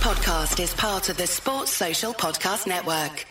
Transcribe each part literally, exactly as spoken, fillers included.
podcast is part of the Sports Social Podcast Network.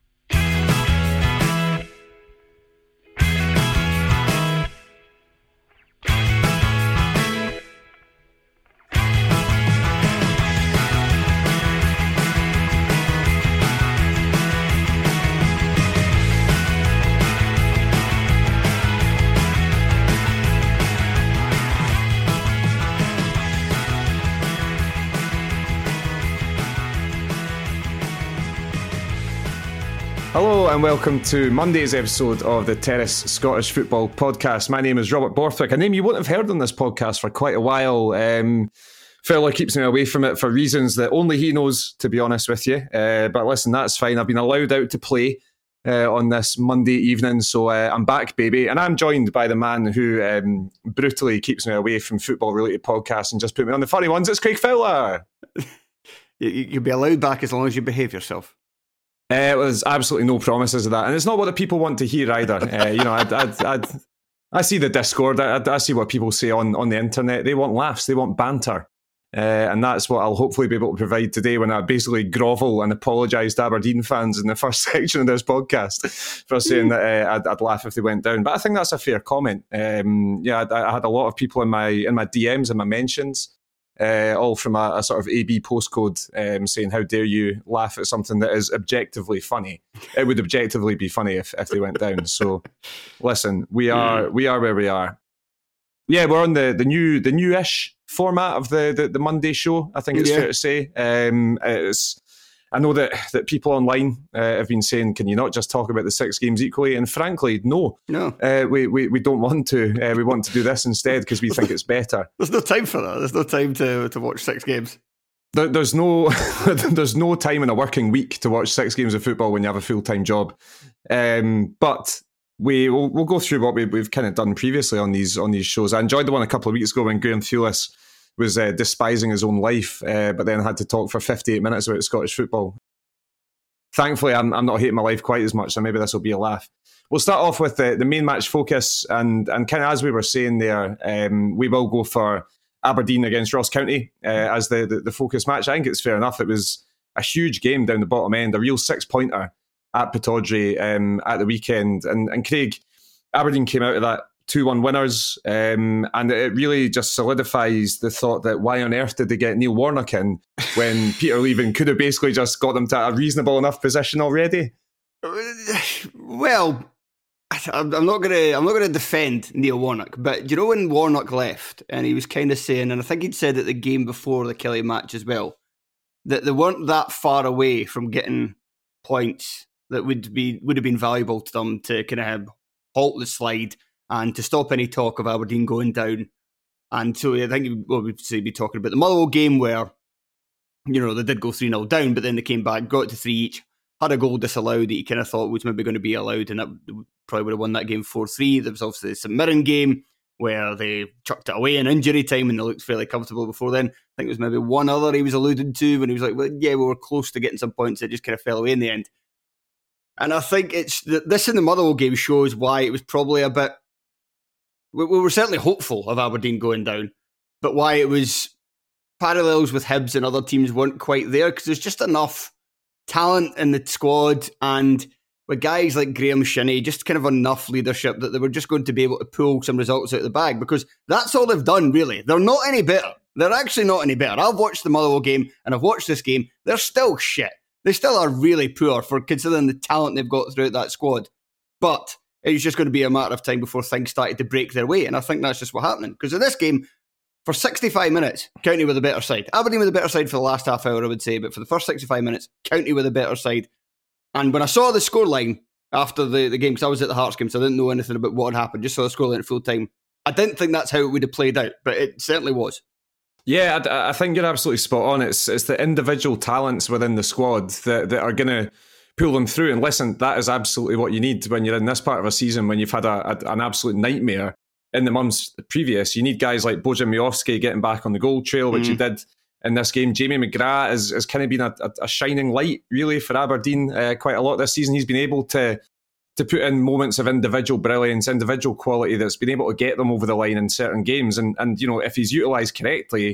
Hello and welcome to Monday's episode of the Terrace Scottish Football Podcast. My name is Robert Borthwick, a name you won't have heard on this podcast for quite a while. Um, fella keeps me away from it for reasons that only he knows, to be honest with you. Uh, but listen, that's fine. I've been allowed out to play uh, on this Monday evening, so uh, I'm back, baby. And I'm joined by the man who um, brutally keeps me away from football-related podcasts and just put me on the funny ones. It's Craig Fowler. You'll be allowed back as long as you behave yourself. Uh, well, there's absolutely no promises of that, and it's not what the people want to hear either. Uh, you know, I'd, I'd, I'd, I see the Discord, I, I see what people say on, on the internet. They want laughs, they want banter, uh, and that's what I'll hopefully be able to provide today when I basically grovel and apologise to Aberdeen fans in the first section of this podcast for saying that uh, I'd, I'd laugh if they went down. But I think that's a fair comment. Um, yeah, I, I had a lot of people in my in my D Ms and my mentions. Uh, all from a, a sort of A B postcode um, saying, how dare you laugh at something that is objectively funny. It would objectively be funny if, if they went down. So listen, we are we are where we are. Yeah, we're on the, the new the new-ish format of the, the, the Monday show, I think it's yeah. fair to say. Um, it's, I know that, that people online uh, have been saying, can you not just talk about the six games equally? And frankly, no. No. Uh, we, we, we don't want to. Uh, we want to do this instead because we think it's better. There's no time for that. There's no time to, to watch six games. There, there's no there's no time in a working week to watch six games of football when you have a full-time job. Um, but we, we'll, we'll go through what we, we've kind of done previously on these on these shows. I enjoyed the one a couple of weeks ago when Graham Thewlis was uh, despising his own life, uh, but then had to talk for fifty-eight minutes about Scottish football. Thankfully, I'm, I'm not hating my life quite as much, so maybe this will be a laugh. We'll start off with the, the main match focus, and and kind of as we were saying there, um, we will go for Aberdeen against Ross County uh, as the, the, the focus match. I think it's fair enough. It was a huge game down the bottom end, a real six-pointer at Pittodrie um, at the weekend. And, and Craig, Aberdeen came out of that two one winners, um, and it really just solidifies the thought that why on earth did they get Neil Warnock in when Peter Leven could have basically just got them to a reasonable enough position already? Well, I'm not gonna I'm not gonna defend Neil Warnock, but you know when Warnock left and he was kind of saying, and I think he'd said at the game before the Killie match as well, that they weren't that far away from getting points that would be would have been valuable to them to kind of halt the slide and to stop any talk of Aberdeen going down. And so I think well, we'd say be talking about the Motherwell game where, you know, they did go three nil down, but then they came back, got to three each, had a goal disallowed that you kind of thought was maybe going to be allowed, and that probably would have won that game four three. There was obviously the St Mirren game where they chucked it away in injury time and they looked fairly comfortable before then. I think it was maybe one other he was alluded to when he was like, well, yeah, we were close to getting some points, it just kind of fell away in the end. And I think it's this in the Motherwell game shows why it was probably a bit... We were certainly hopeful of Aberdeen going down, but why it was parallels with Hibs and other teams weren't quite there, because there's just enough talent in the squad, and with guys like Graham Shinnie, just kind of enough leadership that they were just going to be able to pull some results out of the bag, because that's all they've done, really. They're not any better. They're actually not any better. I've watched the Motherwell game, and I've watched this game. They're still shit. They still are really poor for considering the talent they've got throughout that squad. But it was just going to be a matter of time before things started to break their way. And I think that's just what happened. Because in this game, for sixty-five minutes, County were the better side. Aberdeen were the better side for the last half hour, I would say. But for the first sixty-five minutes, County were the better side. And when I saw the scoreline after the, the game, because I was at the Hearts game, so I didn't know anything about what had happened, just saw the scoreline at full time, I didn't think that's how it would have played out. But it certainly was. Yeah, I, I think you're absolutely spot on. It's, it's the individual talents within the squad that, that are going to pull them through. And listen, that is absolutely what you need when you're in this part of a season, when you've had a, a, an absolute nightmare in the months previous. You need guys like Bojan Miovski getting back on the goal trail, which mm. he did in this game. Jamie McGrath has, has kind of been a, a, a shining light, really, for Aberdeen uh, quite a lot this season. He's been able to to put in moments of individual brilliance, individual quality that's been able to get them over the line in certain games. And, and you know, if he's utilised correctly,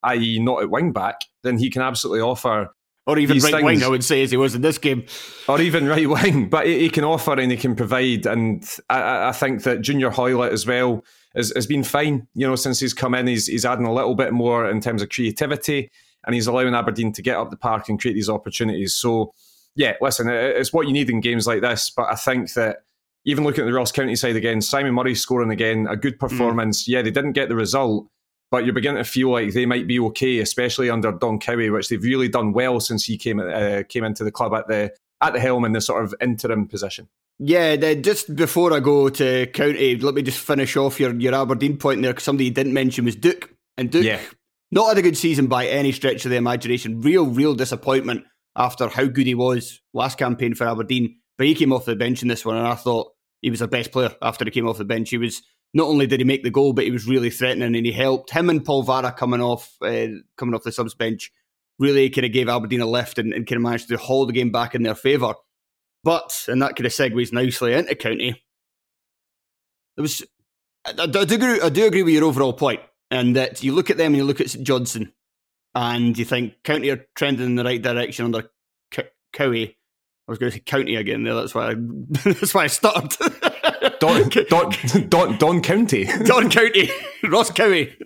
that is not at wing back, then he can absolutely offer. Or even right things. wing, I would say, as he was in this game. Or even right wing, but he, he can offer and he can provide. And I, I think that Junior Hoylett as well has, has been fine. You know, since he's come in, he's he's adding a little bit more in terms of creativity, and he's allowing Aberdeen to get up the park and create these opportunities. So, yeah, listen, it's what you need in games like this. But I think that even looking at the Ross County side again, Simon Murray scoring again, a good performance. Mm. Yeah, they didn't get the result, but you're beginning to feel like they might be okay, especially under Don Cowie, which they've really done well since he came uh, came into the club at the at the helm in this sort of interim position. Yeah, just before I go to County, let me just finish off your, your Aberdeen point there, because somebody you didn't mention was Duke. And Duke, yeah. not had a good season by any stretch of the imagination. Real, real disappointment after how good he was last campaign for Aberdeen. But he came off the bench in this one, and I thought he was their best player after he came off the bench. He was... Not only did he make the goal, but he was really threatening, and he helped. Him and Paul Vara coming off uh, coming off the subs bench really kind of gave Aberdeen a lift and, and kind of managed to haul the game back in their favour. But, and that kind of segues nicely into County, there was, I, I, do agree, I do agree with your overall point, and that you look at them and you look at St Johnstone, and you think County are trending in the right direction under C- Cowie. I was going to say County again there, that's why I, that's why I stuttered. Don, Don, Don, Don County. Don County. Ross Cowie.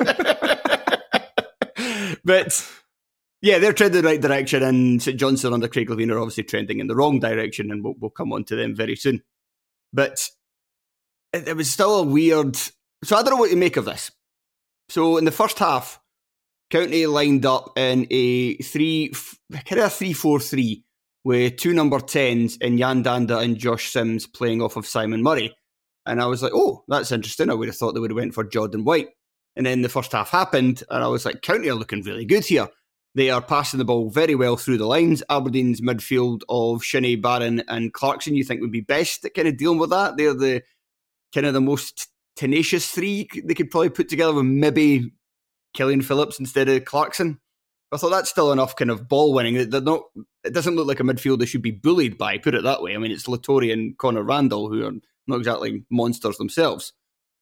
But, yeah, they're trending in the right direction, and St Johnstone under Craig Levein are obviously trending in the wrong direction, and we'll, we'll come on to them very soon. But it, it was still a weird... So I don't know what to make of this. So in the first half, County lined up in a three, kind of a three four three, with two number tens in Jan Danda and Josh Sims playing off of Simon Murray. And I was like, oh, that's interesting. I would have thought they would have went for Jordan White. And then the first half happened, and I was like, County are looking really good here. They are passing the ball very well through the lines. Aberdeen's midfield of Shinnie, Barron and Clarkson, you think would be best at kind of dealing with that. They're the kind of the most tenacious three they could probably put together, with maybe Killian Phillips instead of Clarkson. I thought that's still enough kind of ball winning. They're not, it doesn't look like a midfield they should be bullied by, put it that way. I mean, it's Latori and Connor Randall, who are not exactly monsters themselves.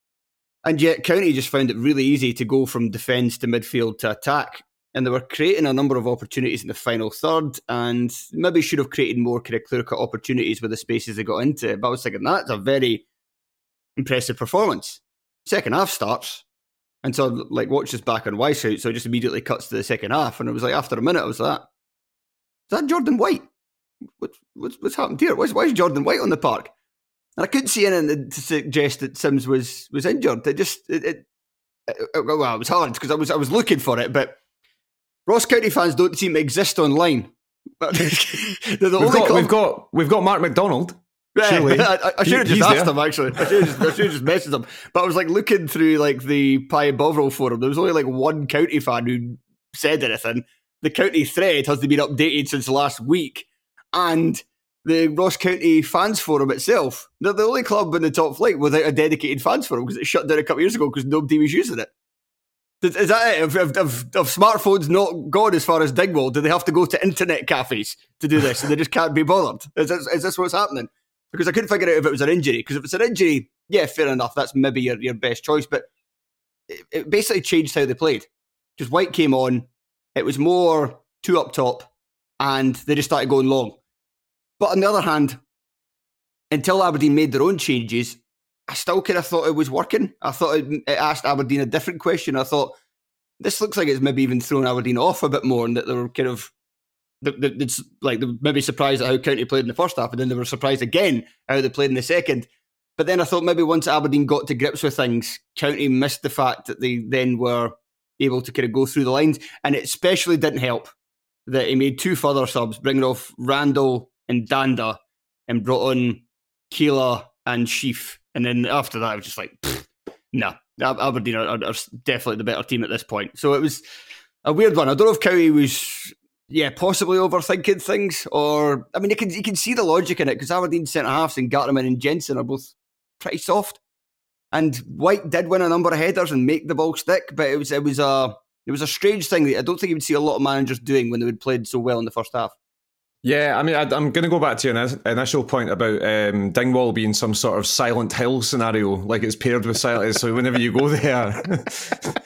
And yet County just found it really easy to go from defence to midfield to attack. And they were creating a number of opportunities in the final third, and maybe should have created more kind of clear-cut opportunities with the spaces they got into. But I was thinking, that's a very impressive performance. Second half starts, and so like watch this back on Weishaupt, so it just immediately cuts to the second half, and it was like after a minute I was like, is that Jordan White? What, what's, what's happened here? Why is, why is Jordan White on the park? And I couldn't see anything to suggest that Sims was was injured. It just it, it, it well, it was hard because I was I was looking for it, but Ross County fans don't seem to exist online. They're the we've, only got, com- we've got we've got Mark McDonald. Right. I, I should have he, just asked there. him, actually. I should have just, I should have just messaged him. But I was like looking through like the Pi Bovril forum. There was only like one County fan who said anything. The County thread hasn't been updated since last week. And the Ross County fans forum itself, they're the only club in the top flight without a dedicated fans forum because it shut down a couple of years ago because nobody was using it. Is that it? Have, have, have, have smartphones not gone as far as Dingwall? Do they have to go to internet cafes to do this and they just can't be bothered? Is this, is this what's happening? Because I couldn't figure out if it was an injury. Because if it's an injury, yeah, fair enough. That's maybe your, your best choice. But it, it basically changed how they played. Because White came on, it was more two up top, and they just started going long. But on the other hand, until Aberdeen made their own changes, I still kind of thought it was working. I thought it, it asked Aberdeen a different question. I thought, this looks like it's maybe even thrown Aberdeen off a bit more, and that they were kind of It's like they were maybe surprised at how County played in the first half, and then they were surprised again how they played in the second. But then I thought maybe once Aberdeen got to grips with things, County missed the fact that they then were able to kind of go through the lines, and it especially didn't help that he made two further subs, bringing off Randall and Danda, and brought on Keela and Sheaf. And then after that, I was just like, no, nah, Aberdeen are, are definitely the better team at this point. So it was a weird one. I don't know if County was... Yeah, possibly overthinking things, or I mean, you can you can see the logic in it because Aberdeen centre halves and Gartman and Jensen are both pretty soft, and White did win a number of headers and make the ball stick, but it was it was a it was a strange thing that I don't think you would see a lot of managers doing when they had played so well in the first half. Yeah, I mean, I, I'm going to go back to your initial point about um, Dingwall being some sort of Silent Hill scenario, like it's paired with Silent. So whenever you go there,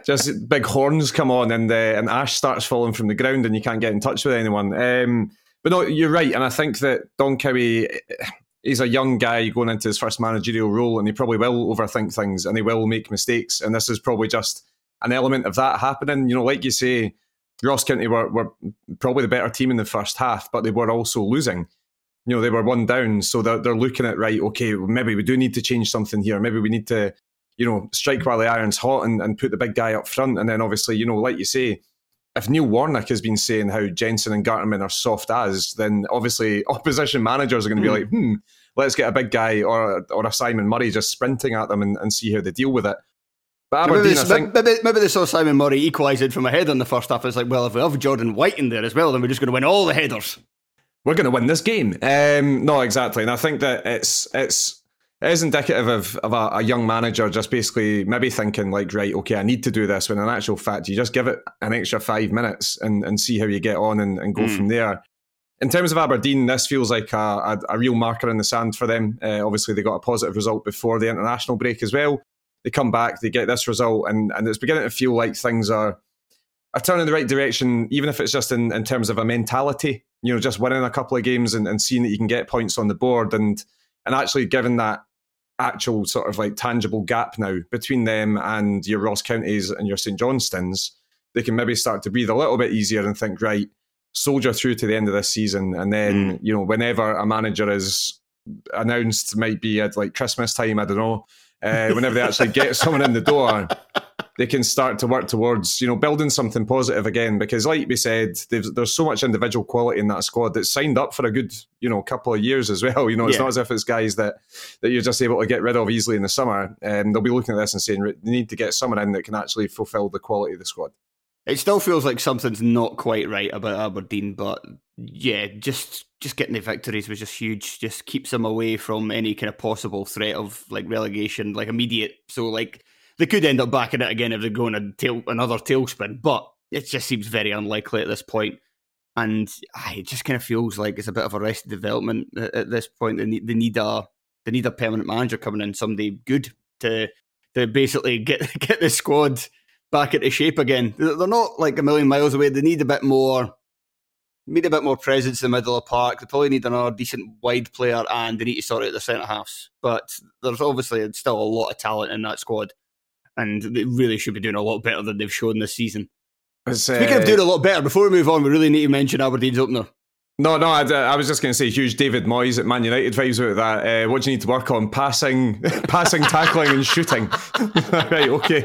just big horns come on and uh, and ash starts falling from the ground and you can't get in touch with anyone. Um, but no, you're right. And I think that Don Cowie, he's a young guy going into his first managerial role, and he probably will overthink things and he will make mistakes. And this is probably just an element of that happening. You know, like you say, Ross County were, were probably the better team in the first half, but they were also losing. You know, they were one down. So they're, they're looking at, right, okay, maybe we do need to change something here. Maybe we need to, you know, strike while the iron's hot and, and put the big guy up front. And then obviously, you know, like you say, if Neil Warnock has been saying how Jensen and Garterman are soft as, then obviously opposition managers are going to be mm. like, hmm, let's get a big guy or or a Simon Murray just sprinting at them and, and see how they deal with it. But Aberdeen, maybe, I think, maybe, maybe they saw Simon Murray equalising from a header in the first half. It's like, well, if we have Jordan White in there as well, then we're just going to win all the headers. We're going to win this game. Um, no, exactly. And I think that it's it's it is indicative of, of a, a young manager just basically maybe thinking like, right, okay, I need to do this, when in actual fact, you just give it an extra five minutes and, and see how you get on and, and go mm. from there. In terms of Aberdeen, this feels like a, a, a real marker in the sand for them. Uh, obviously, they got a positive result before the international break as well. They come back, they get this result, and, and it's beginning to feel like things are, are turning in the right direction, even if it's just in, in terms of a mentality, you know, just winning a couple of games and, and seeing that you can get points on the board and and actually given that actual sort of like tangible gap now between them and your Ross Counties and your St Johnstones, they can maybe start to breathe a little bit easier and think, right, soldier through to the end of this season. And then, mm. you know, whenever a manager is announced, might be at like Christmas time, I don't know, Uh, whenever they actually get someone in the door, they can start to work towards, you know, building something positive again. Because like we said, there's so much individual quality in that squad that's signed up for a good, you know, couple of years as well. You know, it's yeah. not as if it's guys that, that you're just able to get rid of easily in the summer. And they'll be looking at this and saying, they need to get someone in that can actually fulfill the quality of the squad. It still feels like something's not quite right about Aberdeen, but yeah, just just getting the victories was just huge. Just keeps them away from any kind of possible threat of like relegation, like immediate. So like they could end up back in it again if they go in a tail, another tailspin, but it just seems very unlikely at this point. And ah, it just kind of feels like it's a bit of arrested development at, at this point. They need, they need a they need a permanent manager coming in, somebody good to to basically get get the squad back into shape again. They're not like a million miles away. They need a bit more, need a bit more presence in the middle of the park. They probably need another decent wide player, and they need to sort out the centre halves. But there's obviously still a lot of talent in that squad, and they really should be doing a lot better than they've shown this season. Uh, Speaking of doing a lot better, before we move on, we really need to mention Aberdeen's opener. No, no, I, I was just going to say huge David Moyes at Man United vibes with that. Uh, what do you need to work on? Passing, passing, tackling and shooting. Right, okay.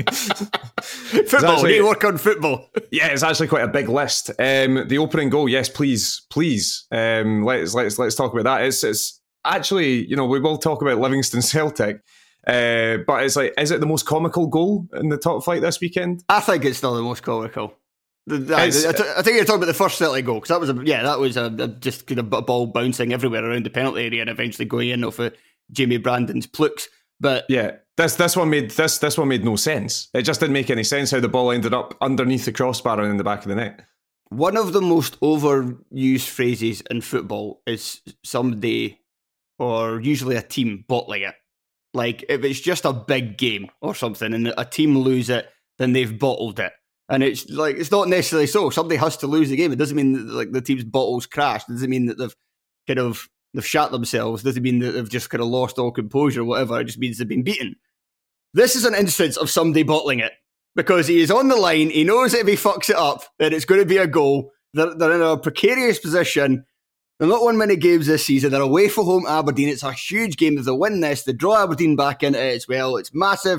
Football, actually, you need to work on football. Yeah, it's actually quite a big list. Um, the opening goal, yes, please, please. Um, let's let's let's talk about that. It's it's actually, you know, we will talk about Livingston Celtic, uh, but it's like, is it the most comical goal in the top flight this weekend? I think it's still the most comical. The, I, I, th- I think you're talking about the first Celtic goal, because that was a, yeah, that was a, a just kind of a ball bouncing everywhere around the penalty area and eventually going in off of Jamie Brandon's plooks. But yeah, this this one made this this one made no sense. It just didn't make any sense how the ball ended up underneath the crossbar and in the back of the net. One of the most overused phrases in football is somebody, or usually a team, bottling it. Like if it's just a big game or something and a team lose it, then they've bottled it. And it's like, it's not necessarily so. Somebody has to lose the game. It doesn't mean that like the team's bottles crashed. It doesn't mean that they've kind of they've shat themselves. It doesn't mean that they've just kind of lost all composure or whatever. It just means they've been beaten. This is an instance of somebody bottling it, because he is on the line. He knows that if he fucks it up, that it's going to be a goal. They're, they're in a precarious position. They're not won many games this season. They're away from home Aberdeen. It's a huge game. If they win this, they draw Aberdeen back into it as well. It's massive.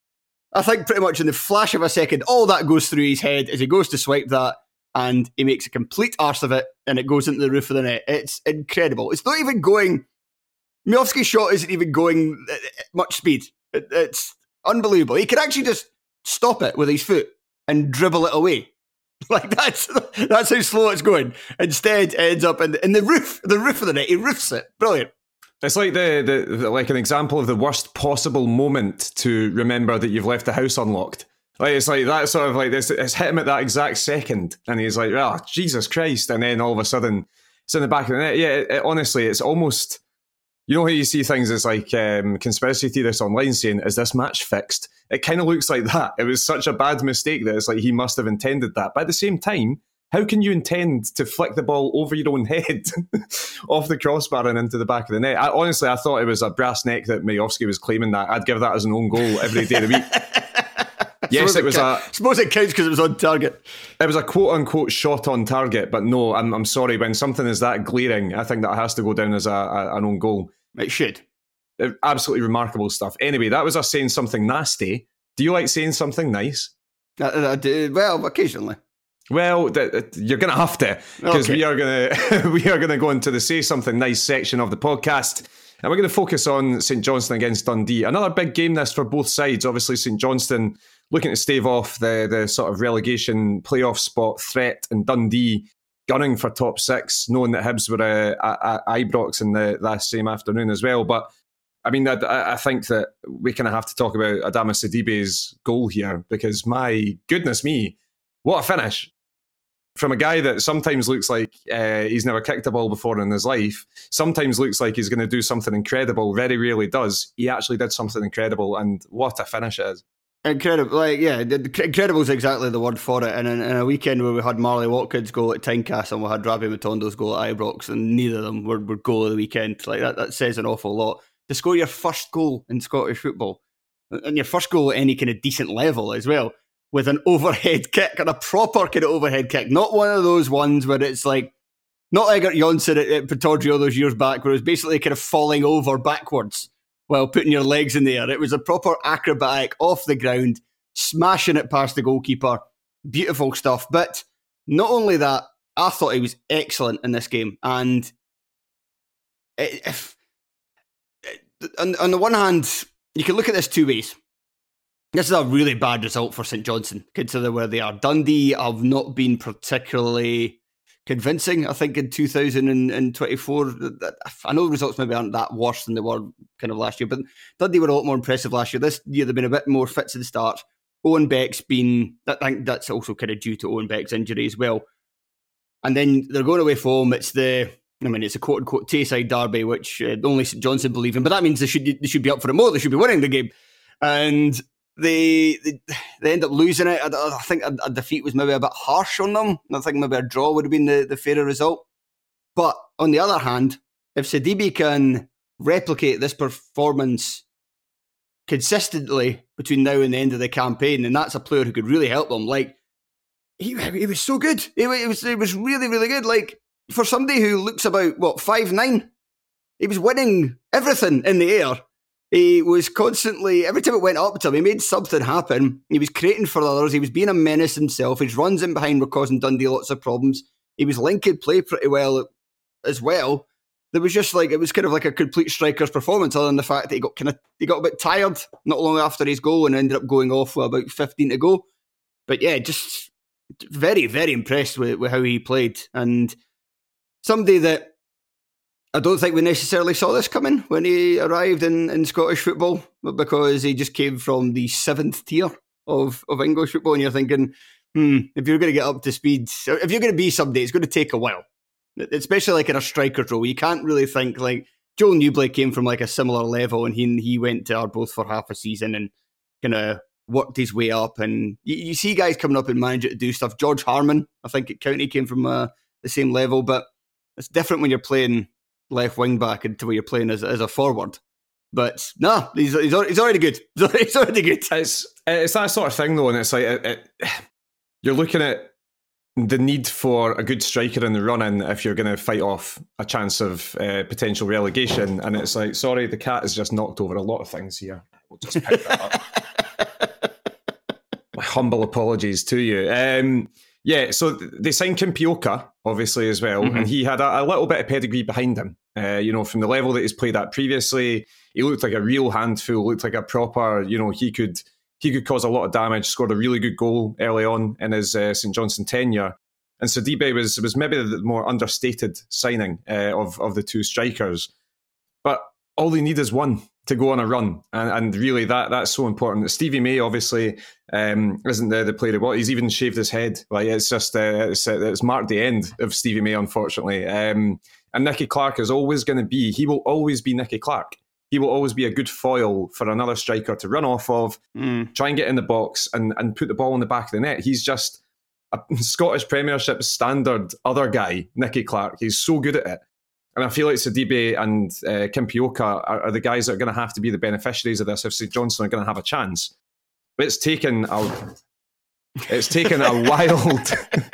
I think pretty much in the flash of a second, all that goes through his head as he goes to swipe that, and he makes a complete arse of it, and it goes into the roof of the net. It's incredible. It's not even going... Miovski's shot isn't even going at much speed. It, it's unbelievable. He could actually just stop it with his foot and dribble it away. Like, that's that's how slow it's going. Instead, it ends up in, in the roof, the roof of the net. He roofs it. Brilliant. It's like the, the, the like an example of the worst possible moment to remember that you've left the house unlocked. Like it's like that sort of like this. It's hit him at that exact second, and he's like, "Oh, Jesus Christ!" And then all of a sudden, it's in the back of the net. Yeah, it, it, honestly, it's almost You know how you see things as like um, conspiracy theorists online saying, is this match fixed? It kind of looks like that. It was such a bad mistake that it's like he must have intended that. But at the same time, how can you intend to flick the ball over your own head off the crossbar and into the back of the net? I, honestly, I thought it was a brass neck that Majovski was claiming that. I'd give that as an own goal every day of the week. Yes, it was a... I suppose it counts because it was on target. It was a quote-unquote shot on target, but no, I'm, I'm sorry. When something is that glaring, I think that has to go down as a, a, an own goal. It should. Absolutely remarkable stuff. Anyway, that was us saying something nasty. Do you like saying something nice? I, I do. Well, occasionally. Well, th- th- you're going to have to, because Okay. we are going to we are going to go into the Say Something Nice section of the podcast, and we're going to focus on St Johnstone against Dundee. Another big game this for both sides. Obviously, St Johnstone looking to stave off the, the sort of relegation playoff spot threat, and Dundee gunning for top six, knowing that Hibs were uh, at Ibrox in the that same afternoon as well. But I mean, I, I think that we kind of have to talk about Adama Sidibe's goal here, because my goodness me, what a finish. From a guy that sometimes looks like uh, he's never kicked a ball before in his life, sometimes looks like he's going to do something incredible, very rarely does. He actually did something incredible, and what a finish it is. Incredible. Like, yeah, incredible is exactly the word for it. And in, in a weekend where we had Marley Watkins goal at Tynecastle and we had Rabbi Matondo's goal at Ibrox, and neither of them were, were goal of the weekend, like that, that says an awful lot. To score your first goal in Scottish football, and your first goal at any kind of decent level as well, with an overhead kick, and a proper kind of overhead kick, not one of those ones where it's like, not Egert Jonsson at, at Pittodrie all those years back, where it was basically kind of falling over backwards while putting your legs in the air. It was a proper acrobatic, off the ground, smashing it past the goalkeeper. Beautiful stuff. But not only that, I thought he was excellent in this game. And if, on, on the one hand, you can look at this two ways. This is a really bad result for St Johnstone, consider where they are. Dundee have not been particularly convincing, I think, in two thousand twenty-four. I know the results maybe aren't that worse than they were kind of last year, but Dundee were a lot more impressive last year. This year they've been a bit more fit to the start. Owen Beck's been, I think that's also kind of due to Owen Beck's injury as well. And then they're going away from home. It's the, I mean, it's a quote-unquote Tayside derby, which uh, only St Johnstone believe in, but that means they should they should be up for it more. They should be winning the game. And They, they they end up losing it. I, I think a, a defeat was maybe a bit harsh on them. I think maybe a draw would have been the, the fairer result. But on the other hand, if Sidibe can replicate this performance consistently between now and the end of the campaign, then that's a player who could really help them. Like, he, he was so good. He, he was he was really, really good. Like, for somebody who looks about, what, five nine, he was winning everything in the air. He was constantly, every time it went up to him, he made something happen. He was creating for others. He was being a menace himself. His runs in behind were causing Dundee lots of problems. He was linking play pretty well as well. There was just like, it was kind of like a complete striker's performance, other than the fact that he got kind of, he got a bit tired not long after his goal and ended up going off with about fifteen to go. But yeah, just very, very impressed with, with how he played. And somebody that I don't think we necessarily saw this coming when he arrived in, in Scottish football, because he just came from the seventh tier of, of English football, and you're thinking, hmm, if you're going to get up to speed, if you're going to be somebody, it's going to take a while, especially like in a striker role. You can't really think like Joel Newblake came from like a similar level, and he he went to Arbroath for half a season and kind of worked his way up. And you, you see guys coming up and managing to do stuff. George Harman, I think at County, came from uh, the same level, but it's different when you're playing left wing back into where you're playing as, as a forward. But no, he's, he's he's already good. He's already good. It's it's that sort of thing though, and it's like it, it, you're looking at the need for a good striker in the run-in if you're going to fight off a chance of uh, potential relegation, and it's like, sorry, the cat has just knocked over a lot of things here. We'll just pick that up. My humble apologies to you. Um, yeah, so they signed Kimpioka, obviously, as well, mm-hmm. and he had a, a little bit of pedigree behind him. Uh, you know, from the level that he's played at previously, he looked like a real handful, looked like a proper, you know, he could he could cause a lot of damage, scored a really good goal early on in his uh, St Johnstone tenure. And Sidibe was was maybe the more understated signing uh, of, of the two strikers. But all they need is one to go on a run, and, and really that that's so important. Stevie May obviously um, isn't the, the player. What he's even shaved his head. Like it's just uh, it's, it's marked the end of Stevie May, unfortunately. Um, and Nicky Clark is always going to be. He will always be Nicky Clark. He will always be a good foil for another striker to run off of, mm. try and get in the box and and put the ball in the back of the net. He's just a Scottish Premiership standard other guy, Nicky Clark. He's so good at it. And I feel like Sidibe and uh, Kimpioka are, are the guys that are going to have to be the beneficiaries of this if St Johnstone are going to have a chance. But it's taken a, it's taken a wild...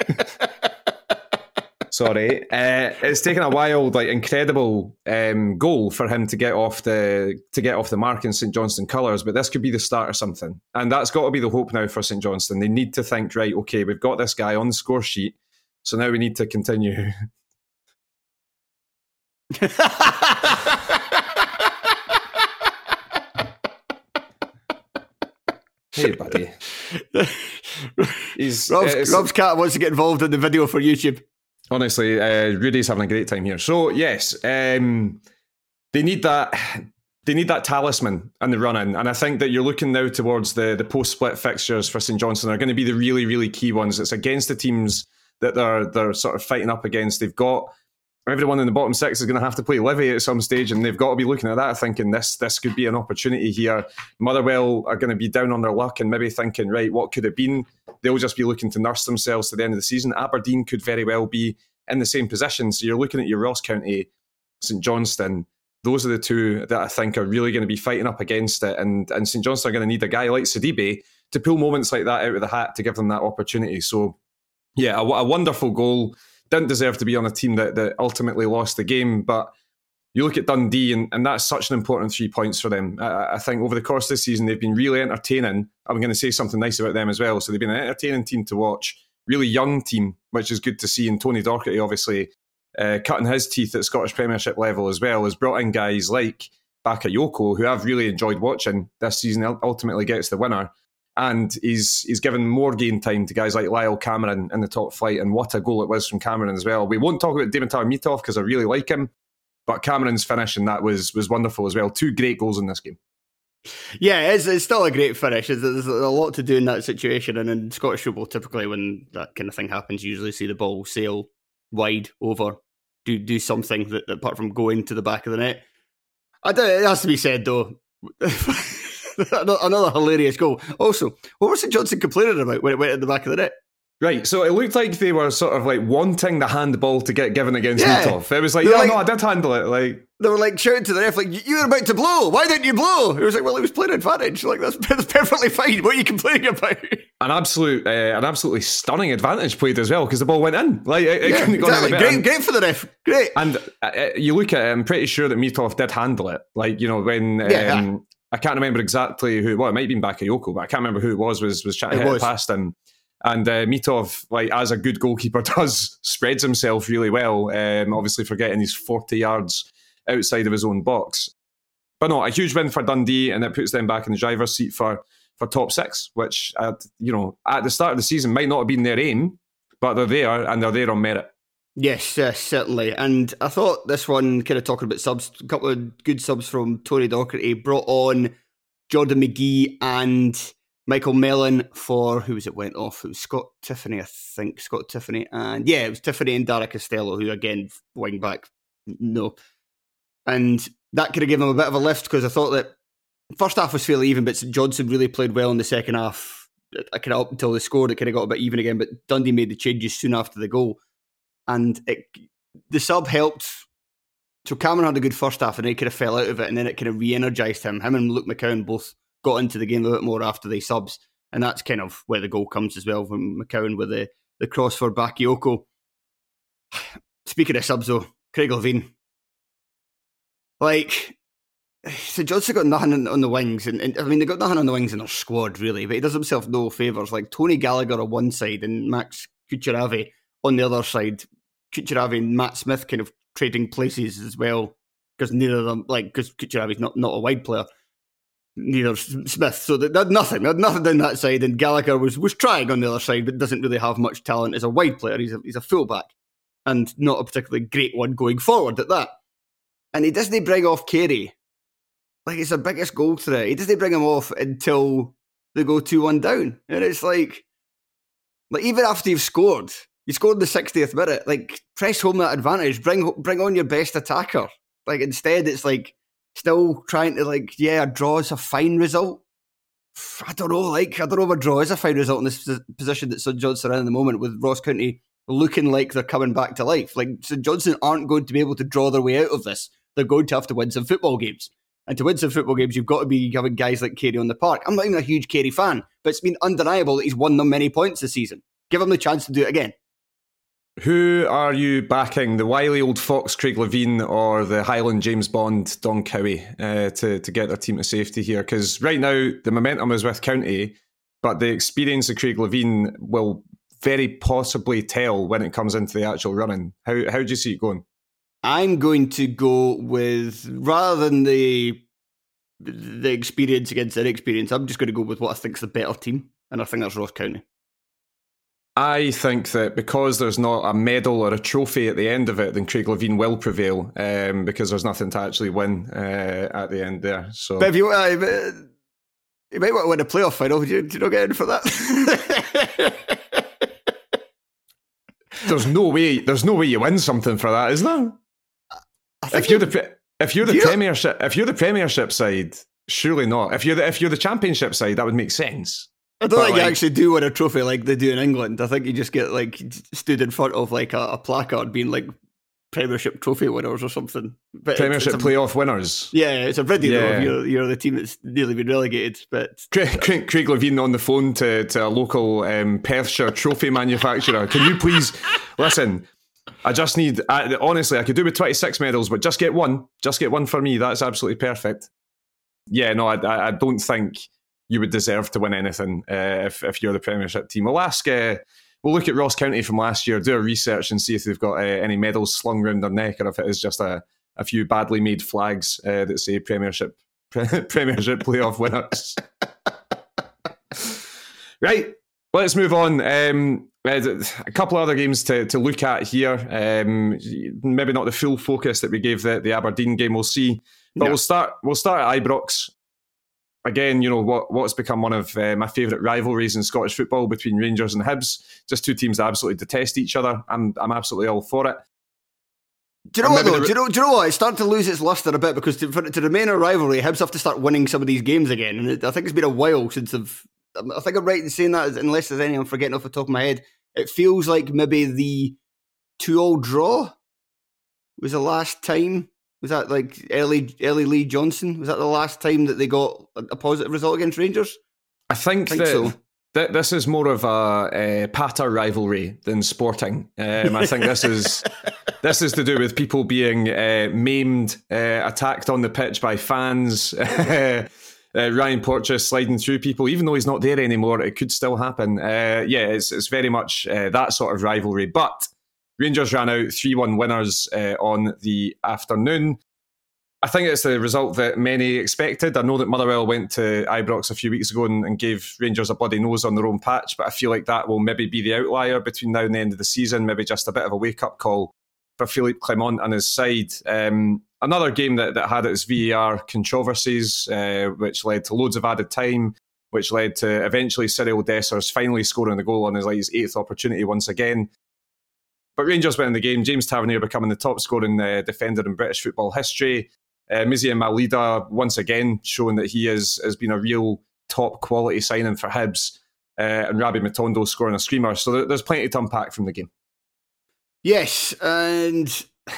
Sorry, uh, it's taken a wild, like incredible um, goal for him to get off the to get off the mark in St Johnstone colours. But this could be the start of something, and that's got to be the hope now for St Johnstone. They need to think, right, okay, we've got this guy on the score sheet, so now we need to continue. Hey, buddy. He's, Rob's, Rob's cat wants to get involved in the video for YouTube. Honestly, uh, Rudy's having a great time here. So yes, um, they need that. They need that talisman and the run in, and I think that you're looking now towards the the post split fixtures for St Johnstone are going to be the really really key ones. It's against the teams that they're they're sort of fighting up against. They've got everyone in the bottom six is going to have to play Livy at some stage, and they've got to be looking at that, thinking this this could be an opportunity here. Motherwell are going to be down on their luck and maybe thinking, right, what could have been? They'll just be looking to nurse themselves to the end of the season. Aberdeen could very well be in the same position. So you're looking at your Ross County, St Johnstone. Those are the two that I think are really going to be fighting up against it. And, and St Johnstone are going to need a guy like Sidibe to pull moments like that out of the hat to give them that opportunity. So, yeah, a, a wonderful goal. Didn't deserve to be on a team that, that ultimately lost the game. But you look at Dundee, and, and that's such an important three points for them. I, I think over the course of the season, they've been really entertaining. I'm going to say something nice about them as well. So they've been an entertaining team to watch. Really young team, which is good to see. And Tony Docherty, obviously, uh, cutting his teeth at Scottish Premiership level as well, has brought in guys like Bakayoko, who I've really enjoyed watching this season, ultimately gets the winner. And he's he's given more game time to guys like Lyle Cameron in the top flight, and what a goal it was from Cameron as well. We won't talk about Dimitar Mitov because I really like him, but Cameron's finish and that was was wonderful as well. Two great goals in this game. Yeah, it's, it's still a great finish. There's a lot to do in that situation, and in Scottish football, typically when that kind of thing happens, you usually see the ball sail wide over, do do something that, apart from going to the back of the net. I do, it has to be said though. Another hilarious goal. Also, what was St Johnstone complaining about when it went in the back of the net? Right, so it looked like they were sort of like wanting the handball to get given against yeah. Mitov. It was like, yeah, like, no, I did handle it. Like they were like shouting to the ref, like, you were about to blow. Why didn't you blow? It was like, well, he was playing advantage. Like that's, that's perfectly fine. What are you complaining about? An absolute, uh, an absolutely stunning advantage played as well because the ball went in. Like it, it yeah, couldn't have gone exactly. any Great, great for the ref. Great. And uh, you look at it, I'm pretty sure that Mitov did handle it. Like you know when. Um, yeah, yeah. I can't remember exactly who. Well, it might have been Bakayoko, but I can't remember who it was. Was was trying to hit it past him, and uh, Mitov, like as a good goalkeeper does, spreads himself really well. Um, obviously, forgetting he's forty yards outside of his own box. But no, a huge win for Dundee, and it puts them back in the driver's seat for for top six, which at, you know at the start of the season might not have been their aim, but they're there and they're there on merit. Yes, yes, certainly. And I thought this one, kind of talking about subs, a couple of good subs from Tony Docherty, brought on Jordan McGee and Michael Mellon for, who was it went off? It was Scott Tiffany, I think. Scott Tiffany. And yeah, it was Tiffany and Dara Costello, who again, wing back, no. And that could have given them a bit of a lift because I thought that first half was fairly even, but St Johnstone really played well in the second half. I kind of up until they scored, it kind of got a bit even again, but Dundee made the changes soon after the goal. And it, the sub helped. So Cameron had a good first half and he kind of fell out of it, and then it kind of re-energised him. Him and Luke McCowan both got into the game a bit more after they subs, and that's kind of where the goal comes as well from McCowan with the, the cross for Bakayoko. Speaking of subs though, Craig Levein. Like, St Johnstone got nothing on the wings, and, and I mean, they got nothing on the wings in their squad really, but he does himself no favours. Like Tony Gallagher on one side and Max Kucheravi on the other side. Kucheravi and Matt Smith kind of trading places as well, because neither of them, like, because Kucheravi's not, not a wide player, neither Smith, so they had nothing, they had nothing down that side, and Gallagher was was trying on the other side, but doesn't really have much talent as a wide player. He's a, he's a fullback, and not a particularly great one going forward at that. And he doesn't bring off Carey like it's their biggest goal threat. He doesn't bring him off until they go two one down. And it's like, like even after you've scored, you scored in the sixtieth minute, like press home that advantage, bring bring on your best attacker. Like instead it's like still trying to like, yeah, a draw is a fine result. I don't know, like, I don't know if a draw is a fine result in this position that St Johnstone are in at the moment with Ross County looking like they're coming back to life. Like, St Johnstone aren't going to be able to draw their way out of this. They're going to have to win some football games. And to win some football games, you've got to be having guys like Carey on the park. I'm not even a huge Carey fan, but it's been undeniable that he's won them many points this season. Give him the chance to do it again. Who are you backing, the wily old fox Craig Levein or the Highland James Bond Don Cowie uh, to, to get their team to safety here? Because right now the momentum is with County, but the experience of Craig Levein will very possibly tell when it comes into the actual running. How how do you see it going? I'm going to go with, rather than the the experience against inexperience, I'm just going to go with what I think is the better team, and I think that's Ross County. I think that because there's not a medal or a trophy at the end of it, then Craig Levein will prevail um, because there's nothing to actually win uh, at the end there. So, but if you, uh, you might want to win a playoff final. Do you, do you not get in for that? there's no way. There's no way you win something for that, is there? If you're the if you're the Premiership if you're the Premiership side, surely not. If you're the if you're the Championship side, that would make sense. I don't but think like, you actually do win a trophy like they do in England. I think you just get like stood in front of like a, a placard being like Premiership trophy winners or something. But Premiership it's, it's a, playoff winners. Yeah, it's a video yeah. though. You're, you're the team that's nearly been relegated. But Craig, Craig, Craig Levein on the phone to, to a local um, Perthshire trophy manufacturer. Can you please listen? I just need, I, honestly, I could do with twenty-six medals, but just get one. Just get one for me. That's absolutely perfect. Yeah, no, I, I don't think you would deserve to win anything uh, if, if you're the Premiership team. We'll ask, uh, we'll look at Ross County from last year, do a research and see if they've got uh, any medals slung round their neck or if it is just a, a few badly made flags uh, that say Premiership Premiership playoff winners. Right, let's move on. Um, a couple of other games to, to look at here. Um, maybe not the full focus that we gave the, the Aberdeen game. We'll see, but yeah. we'll start. We'll start at Ibrox. Again, you know, what what's become one of uh, my favourite rivalries in Scottish football between Rangers and Hibs. Just two teams that absolutely detest each other. I'm I'm absolutely all for it. Do you know what though? Do you know, do you know what? It's starting to lose its lustre a bit because to, for, to remain a rivalry, Hibs have to start winning some of these games again. And it, I think it's been a while since I've... I think I'm right in saying that, unless there's any I'm forgetting off the top of my head. It feels like maybe the two-all draw was the last time. Was that like Ellie, Ellie Lee Johnson? Was that the last time that they got a positive result against Rangers? I think, I think that so. th- this is more of a, a patter rivalry than Sporting. Um, I think this is this is to do with people being uh, maimed, uh, attacked on the pitch by fans. uh, Ryan Porteous sliding through people, even though he's not there anymore, it could still happen. Uh, yeah, it's, it's very much uh, that sort of rivalry. But Rangers ran out three one winners uh, on the afternoon. I think it's the result that many expected. I know that Motherwell went to Ibrox a few weeks ago and, and gave Rangers a bloody nose on their own patch, but I feel like that will maybe be the outlier between now and the end of the season, maybe just a bit of a wake-up call for Philippe Clement and his side. Um, another game that, that had its V A R controversies, uh, which led to loads of added time, which led to eventually Cyril Dessers finally scoring the goal on his, like, his eighth opportunity once again. But Rangers winning the game, James Tavernier becoming the top scoring uh, defender in British football history. Uh, Mizia Malida, once again, showing that he is, has been a real top quality signing for Hibs. Uh, and Rabbi Matondo scoring a screamer. So there, there's plenty to unpack from the game. Yes, and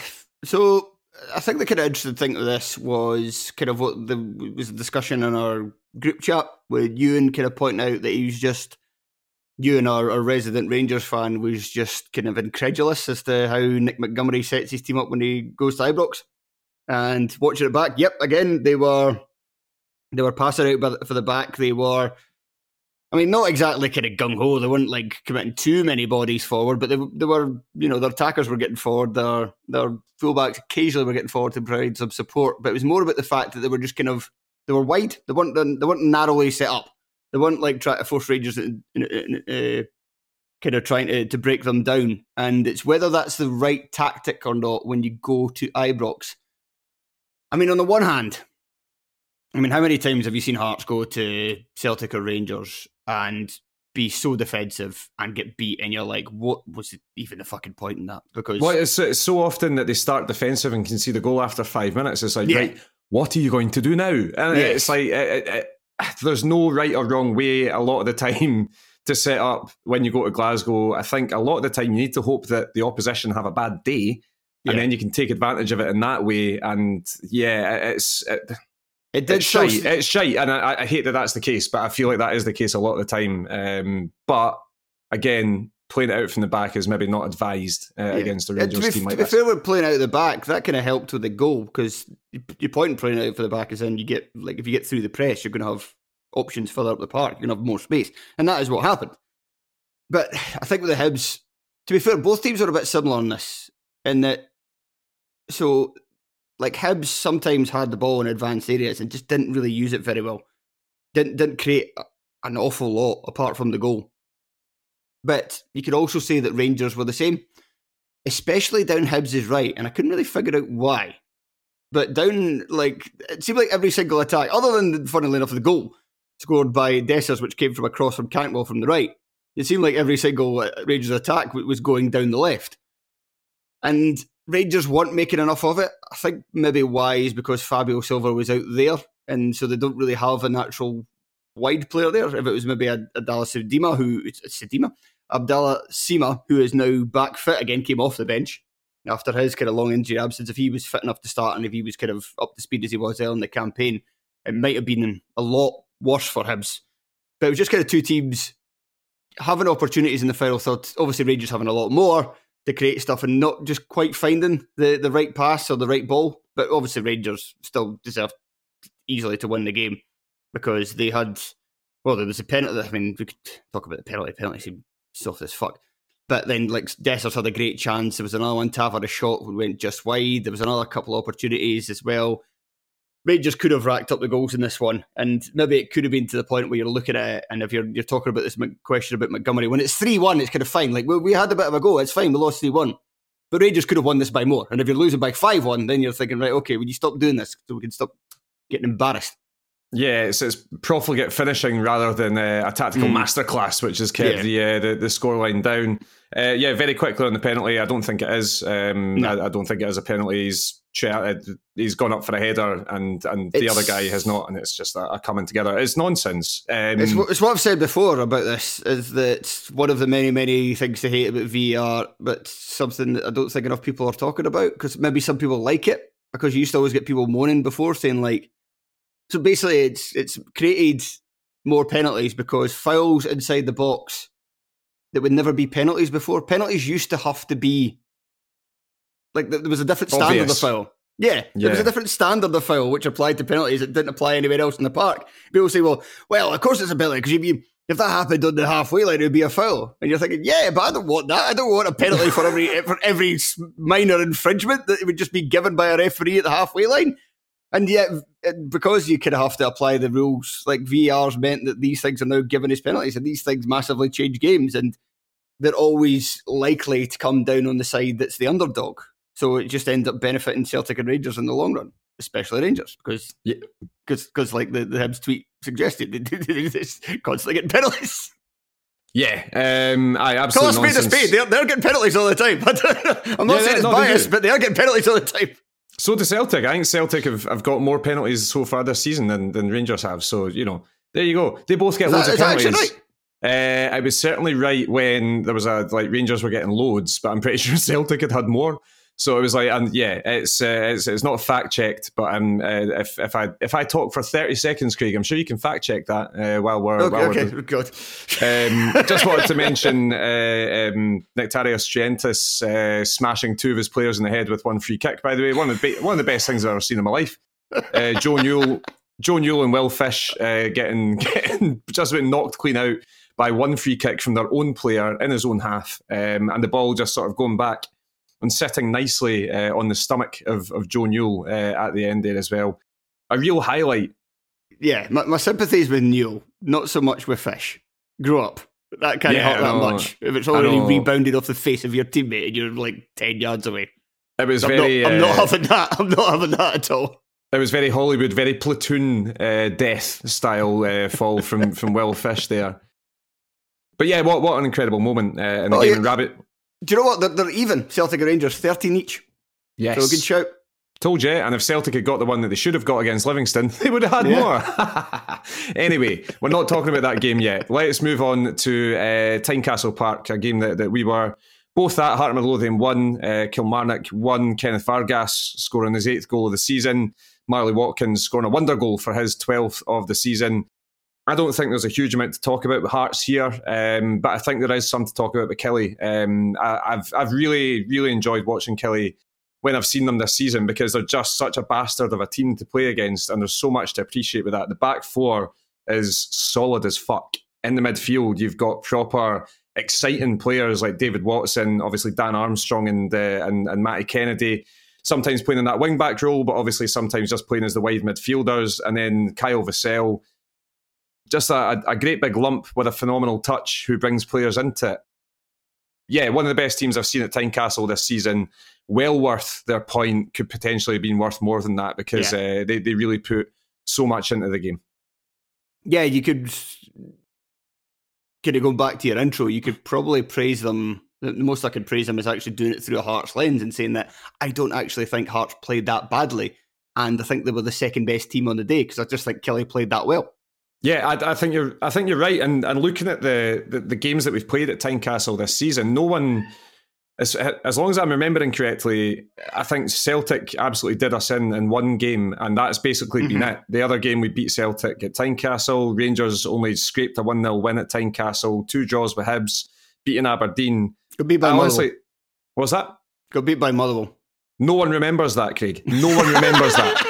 so I think the kind of interesting thing to this was kind of what the was a discussion in our group chat with Ewan kind of pointing out that he was just, Ewan, our, our resident Rangers fan, was just kind of incredulous as to how Nick Montgomery sets his team up when he goes to Ibrox. And watching it back, yep, again, they were they were passing out for the back. They were, I mean, not exactly kind of gung-ho. They weren't like committing too many bodies forward, but they they were, you know, their attackers were getting forward. Their their fullbacks occasionally were getting forward to provide some support. But it was more about the fact that they were just kind of, they were wide. They weren't they weren't narrowly set up. They weren't like trying to force Rangers in, in, in, in, uh, kind of trying to, to break them down. And it's whether that's the right tactic or not when you go to Ibrox. I mean, on the one hand, I mean, how many times have you seen Hearts go to Celtic or Rangers and be so defensive and get beat, and you're like, what was even the fucking point in that? Because well, it's, it's so often that they start defensive and can see the goal after five minutes. It's like, yeah. right, what are you going to do now? And yes. it's like, it, it, it, there's no right or wrong way a lot of the time to set up when you go to Glasgow. I think a lot of the time you need to hope that the opposition have a bad day, and yeah. then you can take advantage of it in that way. And yeah, it's... It, It did it's shite. Show... It's shite, and I, I hate that that's the case, but I feel like that is the case a lot of the time. Um, but again, playing it out from the back is maybe not advised uh, yeah. against the Rangers be, team like to this. To be fair, with playing out of the back, that kind of helped with the goal, because your point in playing out for the back is then you get, like, if you get through the press, you're going to have options further up the park. You're going to have more space, and that is what happened. But I think with the Hibs, to be fair, both teams are a bit similar on this, in that, so... Like, Hibs sometimes had the ball in advanced areas and just didn't really use it very well. Didn't didn't create an awful lot apart from the goal. But you could also say that Rangers were the same, especially down Hibs' right, and I couldn't really figure out why. But down, like, it seemed like every single attack, other than, funnily enough, the goal scored by Dessers, which came from a cross from Cantwell from the right, it seemed like every single Rangers attack was going down the left. And Rangers weren't making enough of it. I think maybe why is because Fabio Silva was out there, and so they don't really have a natural wide player there. If it was maybe Abdallah Sima, who Sidima, Abdallah Sima, who is now back fit again, came off the bench after his kind of long injury absence. If he was fit enough to start, and if he was kind of up to speed as he was there in the campaign, it might have been a lot worse for Hibs. But it was just kind of two teams having opportunities in the final third. Obviously, Rangers having a lot more to create stuff and not just quite finding the, the right pass or the right ball. But obviously Rangers still deserved easily to win the game because they had, well, there was a penalty. I mean, we could talk about the penalty. Penalty seemed soft as fuck. But then, like, Dessers had a great chance. There was another one, Tavares shot went just wide. There was another couple of opportunities as well. Rangers could have racked up the goals in this one, and maybe it could have been to the point where you're looking at it, and if you're you're talking about this question about Montgomery, when it's three one, it's kind of fine. Like, we, we had a bit of a go, it's fine, we lost three one. But Rangers could have won this by more. And if you're losing by five one, then you're thinking, right, okay, will you stop doing this so we can stop getting embarrassed? Yeah, it's, it's profligate finishing rather than uh, a tactical mm. masterclass, which has kept yeah. the, uh, the the scoreline down. Uh, yeah, very quickly on the penalty, I don't think it is. Um, no. I, I don't think it is a penalty. He's he's gone up for a header, and, and the other guy has not, and it's just a, a coming together. It's nonsense. Um, it's, it's what I've said before about this, is that one of the many, many things to hate about V R, but something that I don't think enough people are talking about, because maybe some people like it, because you used to always get people moaning before saying, like, so basically it's it's created more penalties because fouls inside the box that would never be penalties before. Penalties used to have to be, like, there was a different standard Obvious. of foul. Yeah, there yeah. was a different standard of foul which applied to penalties that didn't apply anywhere else in the park. People say, well, well, of course it's a penalty, because if, if that happened on the halfway line, it would be a foul. And you're thinking, yeah, but I don't want that. I don't want a penalty for every for every minor infringement that would just be given by a referee at the halfway line. And yet, because you kind of have to apply the rules, like, V R's meant that these things are now given as penalties, and these things massively change games, and they're always likely to come down on the side that's the underdog. So it just ends up benefiting Celtic and Rangers in the long run, especially Rangers, because, yeah. cause, cause like the, the Hibs tweet suggested, they, they just constantly getting penalties. Yeah, um, I absolutely Call a spade a spade. They're, they're getting penalties all the time. I'm not yeah, saying it's no, biased, but they are getting penalties all the time. So does Celtic. I think Celtic have, have got more penalties so far this season than, than Rangers have. So, you know, there you go. They both get is loads that, of penalties. Is that actually right? Uh, I was certainly right when there was a, like, Rangers were getting loads, but I'm pretty sure Celtic had had more. So it was like, and yeah, it's uh, it's, it's not fact checked, but um, uh, if if I if I talk for thirty seconds, Craig, I'm sure you can fact check that uh, while we're okay. while okay. we're Good. Um, just wanted to mention uh, um, Nectarios Trientis uh, smashing two of his players in the head with one free kick. By the way, one of the be- one of the best things I've ever seen in my life. Uh, Joe Newell, Joe Newell, and Will Fish uh, getting getting just about knocked clean out by one free kick from their own player in his own half, um, and the ball just sort of going back and sitting nicely uh, on the stomach of, of Joe Newell uh, at the end there as well. A real highlight. Yeah, my, my sympathies with Newell, not so much with Fish. Grow up. That can't yeah, hurt that much. If it's already rebounded off the face of your teammate and you're like ten yards away. It was I'm very... Not, I'm uh, not having that. I'm not having that at all. It was very Hollywood, very Platoon uh, death style uh, fall from, from Will Fish there. But yeah, what what an incredible moment uh, in the oh, game. Yeah. And Rabbit. Do you know what? They're, they're even. Celtic and Rangers, thirteen each. Yes. So a good shout. Told you, and if Celtic had got the one that they should have got against Livingston, they would have had yeah. more. Anyway, we're not talking about that game yet. Let's move on to uh, Tynecastle Park, a game that, that we were both at. Heart of Midlothian won, uh, Kilmarnock won, Kenneth Vargas scoring his eighth goal of the season, Marley Watkins scoring a wonder goal for his twelfth of the season. I don't think there's a huge amount to talk about with Hearts here, um, but I think there is some to talk about with Killie. Um, I, I've I've really, really enjoyed watching Killie when I've seen them this season, because they're just such a bastard of a team to play against, and there's so much to appreciate with that. The back four is solid as fuck. In the midfield, you've got proper exciting players like David Watson, obviously Dan Armstrong and uh, and, and Matty Kennedy, sometimes playing in that wing-back role, but obviously sometimes just playing as the wide midfielders, and then Kyle Vassell, just a, a great big lump with a phenomenal touch who brings players into it. Yeah, one of the best teams I've seen at Tynecastle this season. Well worth their point, could potentially have been worth more than that, because yeah. uh, they, they really put so much into the game. Yeah, you could, kind of going back to your intro, you could probably praise them. The most I could praise them is actually doing it through a Hearts lens and saying that I don't actually think Hearts played that badly. And I think they were the second best team on the day, because I just think Killie played that well. Yeah, I, I think you're. I think you're right. And and looking at the, the the games that we've played at Tynecastle this season, no one, as as long as I'm remembering correctly, I think Celtic absolutely did us in in one game, and that's basically mm-hmm. been it. The other game we beat Celtic at Tynecastle. Rangers only scraped a one nil win at Tynecastle. Two draws with Hibs, beating Aberdeen. Got beat by honestly, Motherwell. What was that? Got beat by Motherwell. No one remembers that, Craig. No one remembers that.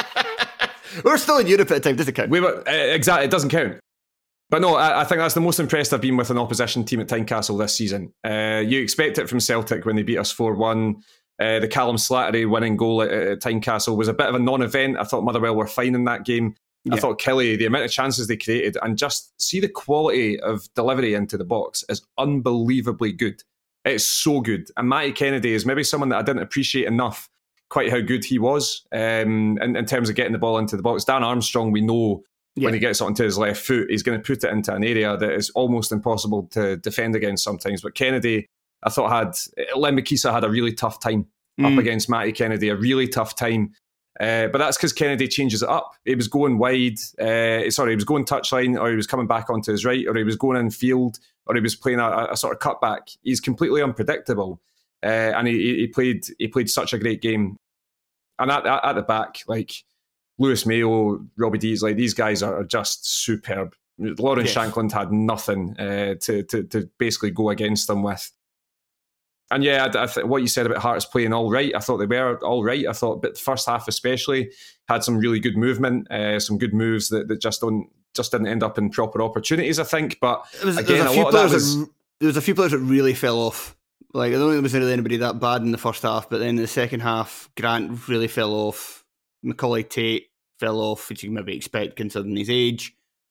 We're still in Europe at the time, does it count? We were, uh, exactly, it doesn't count. But no, I, I think that's the most impressed I've been with an opposition team at Tynecastle this season. Uh, you expect it from Celtic when they beat us four one. Uh, the Callum Slattery winning goal at, at Tynecastle was a bit of a non-event. I thought Motherwell were fine in that game. Yeah. I thought Killie, the amount of chances they created, and just see the quality of delivery into the box is unbelievably good. It's so good. And Matty Kennedy is maybe someone that I didn't appreciate enough quite how good he was um, in, in terms of getting the ball into the box. Dan Armstrong, we know yeah. when he gets it onto his left foot, he's going to put it into an area that is almost impossible to defend against sometimes. But Kennedy, I thought had, Len Mikisa had a really tough time mm. up against Matty Kennedy, a really tough time. Uh, but that's because Kennedy changes it up. He was going wide, uh, sorry, he was going touchline, or he was coming back onto his right, or he was going in field, or he was playing a, a sort of cutback. He's completely unpredictable. Uh, and he, he played he played such a great game. And at, at, at the back, like Lewis Mayo, Robbie Dees, like these guys are, are just superb. Lawrence yes. Shankland had nothing uh, to, to to basically go against them with. And yeah, I, I th- what you said about Hearts playing all right, I thought they were all right. I thought, but the first half especially had some really good movement, uh, some good moves that, that just don't just didn't end up in proper opportunities, I think. But was, again, a, a few lot of that was that, there was a few players that really fell off. Like, I don't think there was really anybody that bad in the first half, but then in the second half, Grant really fell off. Macaulay Tate fell off, which you can maybe expect considering his age.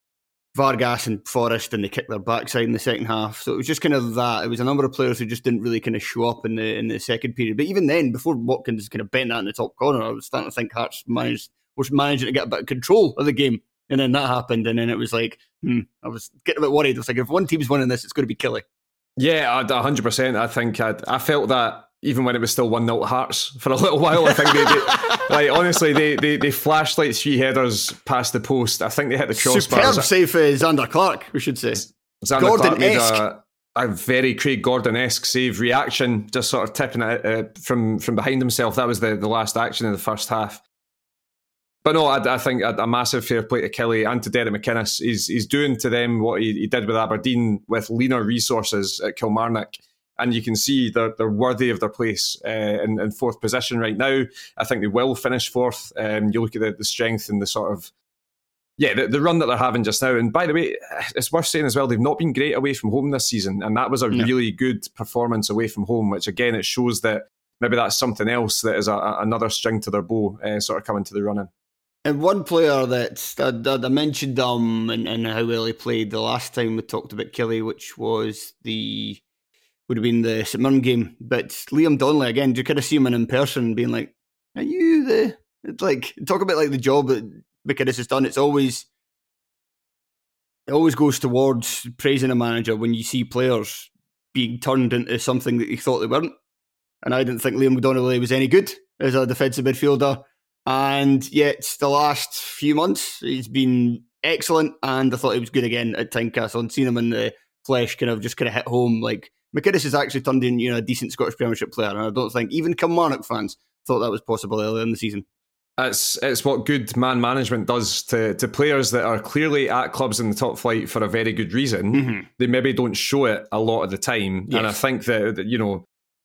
Vargas and Forrest, and they kicked their backside in the second half. So it was just kind of that. It was a number of players who just didn't really kind of show up in the in the second period. But even then, before Watkins kind of bent that in the top corner, I was starting to think Hearts managed, was managing to get a bit of control of the game. And then that happened, and then it was like, hmm, I was getting a bit worried. I was like, if one team's winning this, it's going to be Killie. Yeah, one hundred percent. I think I'd, I felt that even when it was still one nil Hearts for a little while. I think they, they like honestly, they, they they flashed like three headers past the post. I think they hit the crossbar. Superb save for Xander Clark, we should say. Xander Clark made a, a very Craig Gordon-esque save reaction, just sort of tipping it uh, from, from behind himself. That was the, the last action in the first half. But no, I, I think a, a massive fair play to Killie and to Derek McInnes. He's he's doing to them what he, he did with Aberdeen with leaner resources at Kilmarnock. And you can see they're, they're worthy of their place uh, in, in fourth position right now. I think they will finish fourth. Um, you look at the, the strength and the sort of, yeah, the, the run that they're having just now. And by the way, it's worth saying as well, they've not been great away from home this season. And that was a no. really good performance away from home, which again, it shows that maybe that's something else that is a, a, another string to their bow uh, sort of coming to the running. And one player that I, I mentioned um and, and how well he played the last time we talked about Killie, which was the would have been the St Mirren game. But Liam Donnelly, again, you kind of see him in person being like, are you the It's like, talk about like the job that McInnes has done. It's always, it always goes towards praising a manager when you see players being turned into something that you thought they weren't. And I didn't think Liam Donnelly was any good as a defensive midfielder. And yet, the last few months, he's been excellent. And I thought he was good again at Tynecastle. And seeing him in the flesh kind of just kind of hit home. Like, McInnes has actually turned in, you know, a decent Scottish Premiership player. And I don't think even Kilmarnock fans thought that was possible earlier in the season. It's it's what good man management does to, to players that are clearly at clubs in the top flight for a very good reason. Mm-hmm. They maybe don't show it a lot of the time. Yes. And I think that, that you know,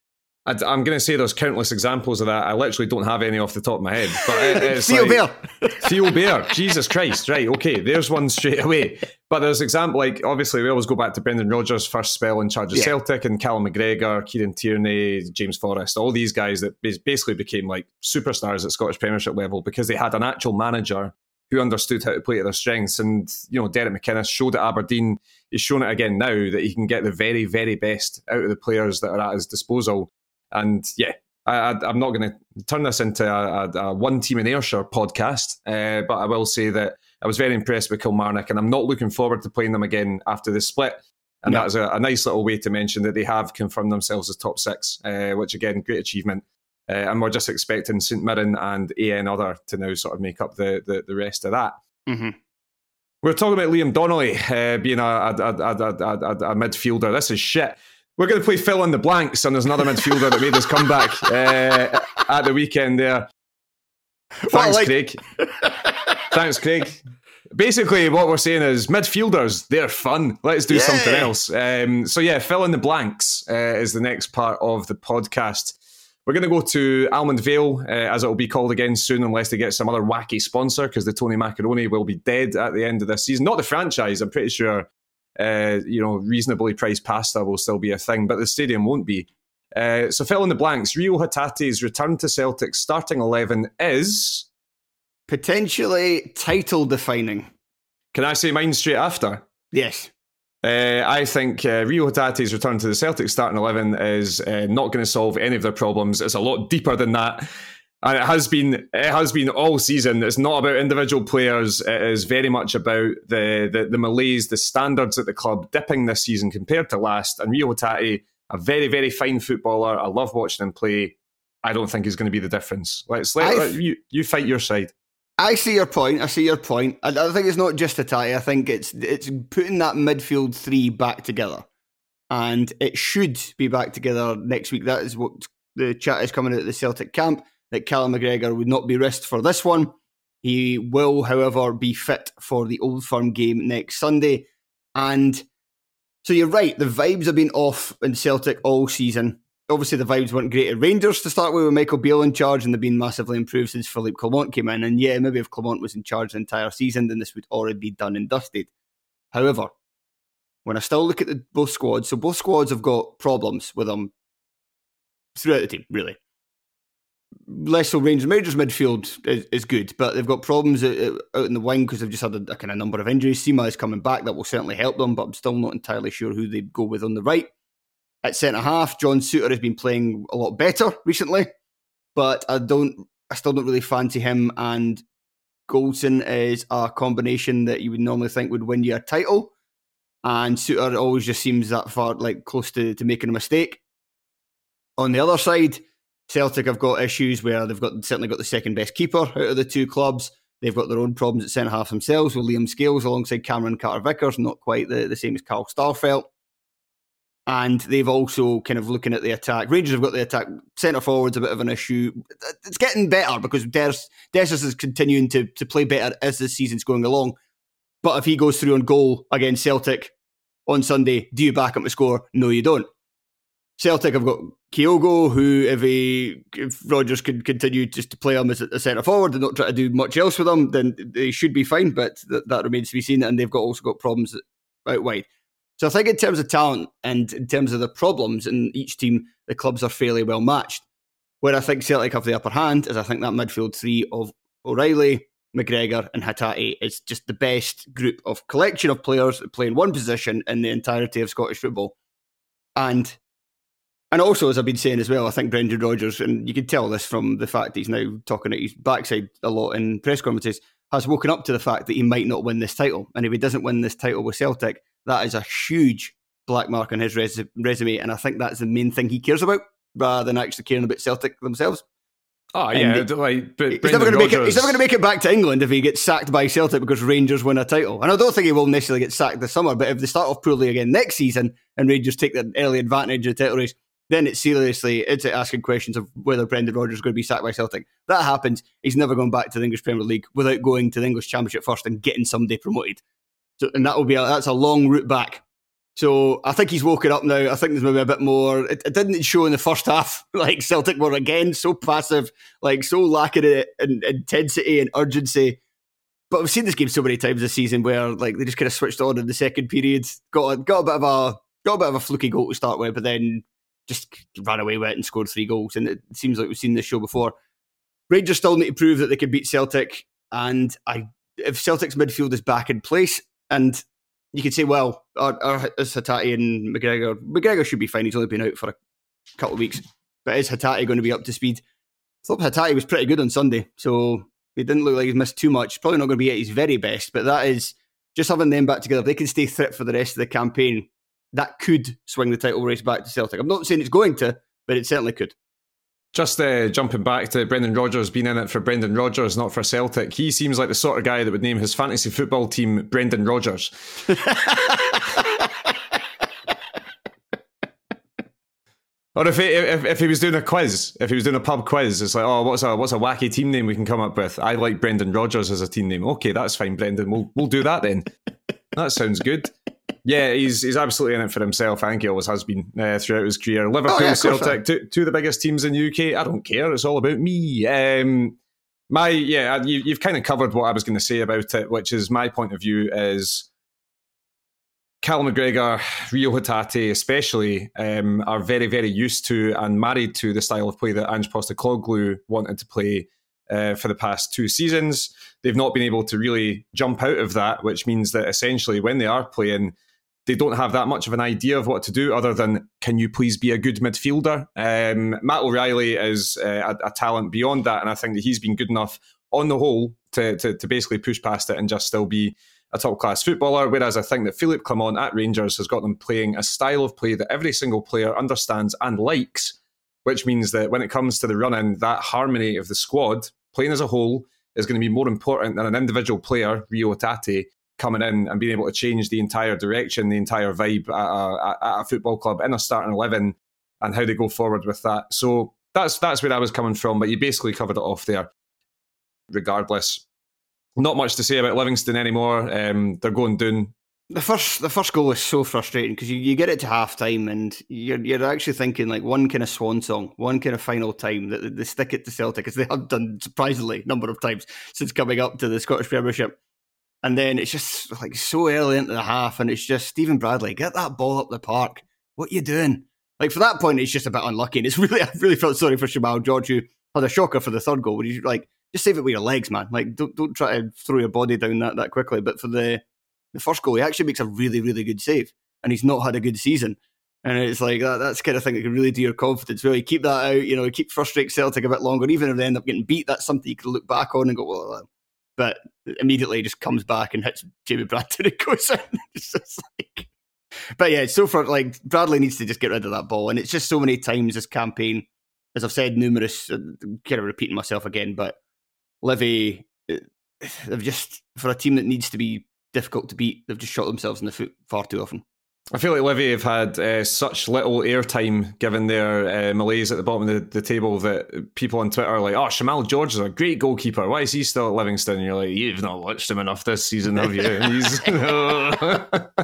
I, I'm going to say there's countless examples of that. I literally don't have any off the top of my head. But it, it's Theo like, Bear. Theo Bear. Jesus Christ. Right, okay, there's one straight away. But there's example, like, obviously, we always go back to Brendan Rodgers' first spell in charge of yeah. Celtic, and Callum McGregor, Kieran Tierney, James Forrest, all these guys that basically became like superstars at Scottish Premiership level because they had an actual manager who understood how to play to their strengths. And, you know, Derek McInnes showed at Aberdeen, he's shown it again now, that he can get the very, very best out of the players that are at his disposal. And yeah, I, I, I'm not going to turn this into a, a, a one team in Ayrshire podcast, uh, but I will say that I was very impressed with Kilmarnock, and I'm not looking forward to playing them again after the split. And no. that is a, a nice little way to mention that they have confirmed themselves as top six, uh, which again, great achievement. Uh, and we're just expecting St Mirren and A N Other to now sort of make up the the, the rest of that. Mm-hmm. We're talking about Liam Donnelly uh, being a, a, a, a, a, a midfielder. This is shit. We're going to play fill in the blanks, and there's another midfielder that made his comeback uh, at the weekend there. Thanks, well, like- Craig. Thanks, Craig. Basically, what we're saying is midfielders, they're fun. Let's do yeah. something else. Um, so yeah, fill in the blanks uh, is the next part of the podcast. We're going to go to Almond Vale, uh, as it will be called again soon, unless they get some other wacky sponsor, because the Tony Macaroni will be dead at the end of this season. Not the franchise, I'm pretty sure. Uh, you know, reasonably priced pasta will still be a thing, but the stadium won't be. Uh, so fill in the blanks. Rio Hatate's return to Celtic's starting eleven is... potentially title defining. Can I say mine straight after? Yes. Uh, I think uh, Rio Hatate's return to the Celtic starting eleven is uh, not going to solve any of their problems. It's a lot deeper than that. And it has been it has been all season. It's not about individual players. It is very much about the, the, the malaise, the standards at the club dipping this season compared to last. And Rio Hatate, a very, very fine footballer. I love watching him play. I don't think he's going to be the difference. Let's let, let you, you fight your side. I see your point. I see your point. I, I think it's not just Hatate. I think it's it's putting that midfield three back together. And it should be back together next week. That is what the chat is coming out of the Celtic camp, that Callum McGregor would not be risked for this one. He will, however, be fit for the Old Firm game next Sunday. And so you're right, the vibes have been off in Celtic all season. Obviously, the vibes weren't great at Rangers to start with, with Michael Beale in charge, and they've been massively improved since Philippe Clement came in. And yeah, maybe if Clement was in charge the entire season, then this would already be done and dusted. However, when I still look at the, both squads, so both squads have got problems with them throughout the team, really. Less so Rangers. Rangers midfield is, is good, but they've got problems out, out in the wing because they've just had a, a kind of number of injuries. Sima is coming back. That will certainly help them, but I'm still not entirely sure who they go with on the right. At centre-half, John Souttar has been playing a lot better recently, but I don't, I still don't really fancy him, and Goldson is a combination that you would normally think would win you a title, and Souttar always just seems that far, like, close to, to making a mistake. On the other side, Celtic have got issues where they've got certainly got the second best keeper out of the two clubs. They've got their own problems at centre-half themselves with Liam Scales alongside Cameron Carter-Vickers, not quite the, the same as Carl Starfelt. And they've also kind of looking at the attack. Rangers have got the attack. Centre forward's a bit of an issue. It's getting better because Des, Dessus is continuing to, to play better as the season's going along. But if he goes through on goal against Celtic on Sunday, do you back him to score? No, you don't. Celtic have got Kyogo, who if he if Rodgers could continue just to play him as a centre forward and not try to do much else with him, then they should be fine. But th- that remains to be seen. And they've got also got problems out wide. So I think in terms of talent and in terms of the problems in each team, the clubs are fairly well matched. Where I think Celtic have the upper hand is I think that midfield three of O'Reilly, McGregor and Hatate is just the best group of collection of players that play in one position in the entirety of Scottish football. And And also, as I've been saying as well, I think Brendan Rodgers, and you can tell this from the fact he's now talking at his backside a lot in press conferences, has woken up to the fact that he might not win this title. And if he doesn't win this title with Celtic, that is a huge black mark on his res- resume. And I think that's the main thing he cares about, rather than actually caring about Celtic themselves. Oh, yeah. It, like, but he's, never make it, he's never going to make it back to England if he gets sacked by Celtic because Rangers win a title. And I don't think he will necessarily get sacked this summer, but if they start off poorly again next season and Rangers take the early advantage of the title race, then it's seriously, it's asking questions of whether Brendan Rodgers is going to be sacked by Celtic. That happens, he's never going back to the English Premier League without going to the English Championship first and getting somebody promoted. So, and that will be a, that's a long route back. So I think he's woken up now. I think there's maybe a bit more. It, it didn't show in the first half. Like Celtic were again so passive, like so lacking in, in intensity and urgency. But we've seen this game so many times this season where like they just kind of switched on in the second period, got a, got a bit of a got a bit of a fluky goal to start with, but then just ran away with it and scored three goals. And it seems like we've seen this show before. Rangers still need to prove that they can beat Celtic. And I, if Celtic's midfield is back in place, and you could say, well, are, are, is Hatate and McGregor, McGregor should be fine. He's only been out for a couple of weeks. But is Hatate going to be up to speed? I thought Hatate was pretty good on Sunday. So he didn't look like he's missed too much. Probably not going to be at his very best. But that is just having them back together. If they can stay fit for the rest of the campaign, that could swing the title race back to Celtic. I'm not saying it's going to, but it certainly could. Just uh, jumping back to Brendan Rodgers being in it for Brendan Rodgers, not for Celtic. He seems like the sort of guy that would name his fantasy football team Brendan Rodgers. Or if, he, if if he was doing a quiz, if he was doing a pub quiz, it's like, oh, what's a what's a wacky team name we can come up with? I like Brendan Rodgers as a team name. Okay, that's fine, Brendan. We'll we'll do that then. That sounds good. Yeah, he's he's absolutely in it for himself. I think he always has been uh, throughout his career. Liverpool, oh, yeah, Celtic, two, two of the biggest teams in the U K. I don't care. It's all about me. Um, my yeah, you, you've kind of covered what I was going to say about it, which is my point of view is Callum McGregor, Rio Hatate especially, um, are very, very used to and married to the style of play that Ange Postecoglou wanted to play uh, for the past two seasons. They've not been able to really jump out of that, which means that essentially when they are playing, they don't have that much of an idea of what to do other than, can you please be a good midfielder? Um, Matt O'Reilly is uh, a, a talent beyond that, and I think that he's been good enough on the whole to, to, to basically push past it and just still be a top-class footballer, whereas I think that Philippe Clement at Rangers has got them playing a style of play that every single player understands and likes, which means that when it comes to the run-in, that harmony of the squad, playing as a whole, is going to be more important than an individual player, Rio Hatate, coming in and being able to change the entire direction, the entire vibe at a, at a football club in a starting eleven and how they go forward with that. So that's that's where I was coming from, but you basically covered it off there. Regardless, not much to say about Livingston anymore. Um, they're going down. The first the first goal is so frustrating because you, you get it to half time and you're you're actually thinking like one kind of swan song, one kind of final time that they stick it to Celtic, as they have done surprisingly a number of times since coming up to the Scottish Premiership. And then it's just like so early into the half, and it's just Stephen Bradley, get that ball up the park. What are you doing? Like for that point, it's just a bit unlucky. And it's really, I really felt sorry for Shamal George, who had a shocker for the third goal. Where he's like, just save it with your legs, man. Like don't don't try to throw your body down that that quickly. But for the the first goal, he actually makes a really really good save, and he's not had a good season. And it's like that that's the kind of thing that can really do your confidence. Well, you keep that out, you know, you keep frustrating Celtic a bit longer. Even if they end up getting beat, that's something you can look back on and go, well. But immediately just comes back and hits Jamie Brandon and goes in. It's just like, but yeah, so far, like Bradley needs to just get rid of that ball, and it's just so many times this campaign, as I've said numerous, I'm kind of repeating myself again, but Livy, they've just for a team that needs to be difficult to beat, they've just shot themselves in the foot far too often. I feel like Livy have had uh, such little airtime given their uh, malaise at the bottom of the, the table that people on Twitter are like, oh, Shamal George is a great goalkeeper. Why is he still at Livingston? And you're like, you've not watched him enough this season, have you? He's, I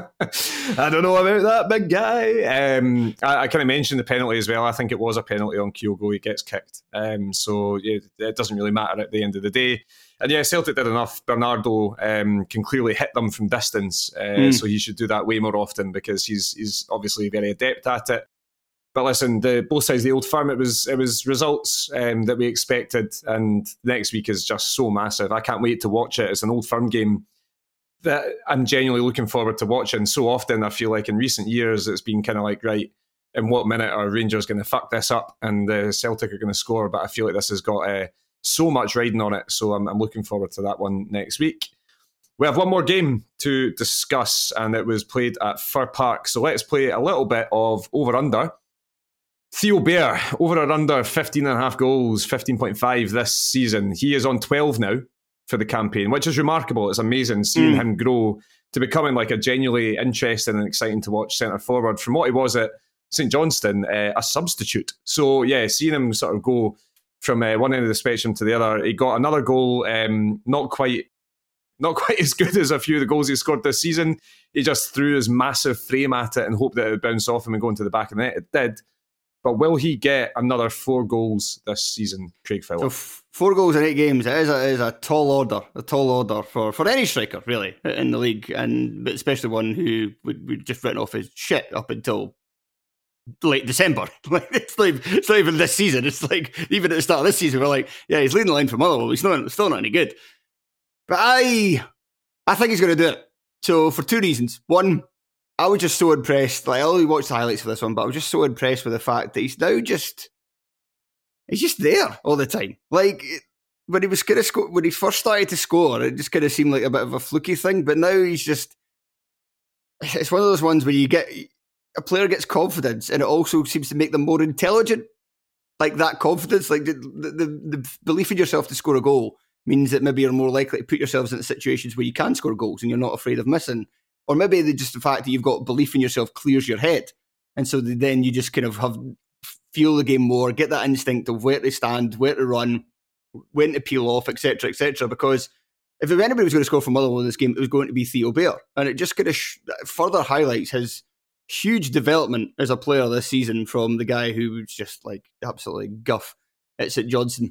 don't know about that big guy. Um, I, I kind of mentioned the penalty as well. I think it was a penalty on Kyogo. He gets kicked. Um, so yeah, it doesn't really matter at the end of the day. And yeah, Celtic did enough. Bernardo um, can clearly hit them from distance, uh, mm. so he should do that way more often because he's he's obviously very adept at it. But listen, the both sides of the Old Firm, it was it was results um, that we expected, and next week is just so massive. I can't wait to watch it. It's an Old Firm game that I'm genuinely looking forward to watching. So often, I feel like in recent years, it's been kind of like, right, in what minute are Rangers going to fuck this up and uh, Celtic are going to score. But I feel like this has got uh, so much riding on it. So I'm, I'm looking forward to that one next week. We have one more game to discuss, and it was played at Fir Park. So let's play a little bit of over-under. Theo Bair, over or under fifteen and a half goals, fifteen point five this season. He is on twelve now for the campaign, which is remarkable. It's amazing seeing mm. him grow to becoming like a genuinely interesting and exciting to watch centre forward from what he was at St Johnstone, uh, a substitute. So yeah, seeing him sort of go from uh, one end of the spectrum to the other. He got another goal, um, not quite not quite as good as a few of the goals he scored this season. He just threw his massive frame at it and hoped that it would bounce off him and go into the back of the net. It did. But will he get another four goals this season, Craig Phillips? So f- four goals in eight games, it is a, it is a tall order, a tall order for, for any striker, really, in the league, and but especially one who would, would just written off his shit up until late December. Like it's, like, it's not even this season. It's like, even at the start of this season, we're like, yeah, he's leading the line for Motherwell. He's not, still not any good. But I, I think he's going to do it. So for two reasons. One, I was just so impressed. Like I only watched the highlights for this one, but I was just so impressed with the fact that he's now just, he's just there all the time. Like when he was going to score, when he first started to score, it just kind of seemed like a bit of a fluky thing. But now he's just, it's one of those ones where you get, a player gets confidence and it also seems to make them more intelligent. Like that confidence, like the, the, the belief in yourself to score a goal means that maybe you're more likely to put yourselves into situations where you can score goals and you're not afraid of missing. Or maybe the, just the fact that you've got belief in yourself clears your head. And so then you just kind of have feel the game more, get that instinct of where to stand, where to run, when to peel off, et cetera, et cetera. Because if anybody was going to score for Motherwell in this game, it was going to be Theo Bair. And it just kind of sh- further highlights his huge development as a player this season from the guy who was just like absolutely guff at St Johnstone.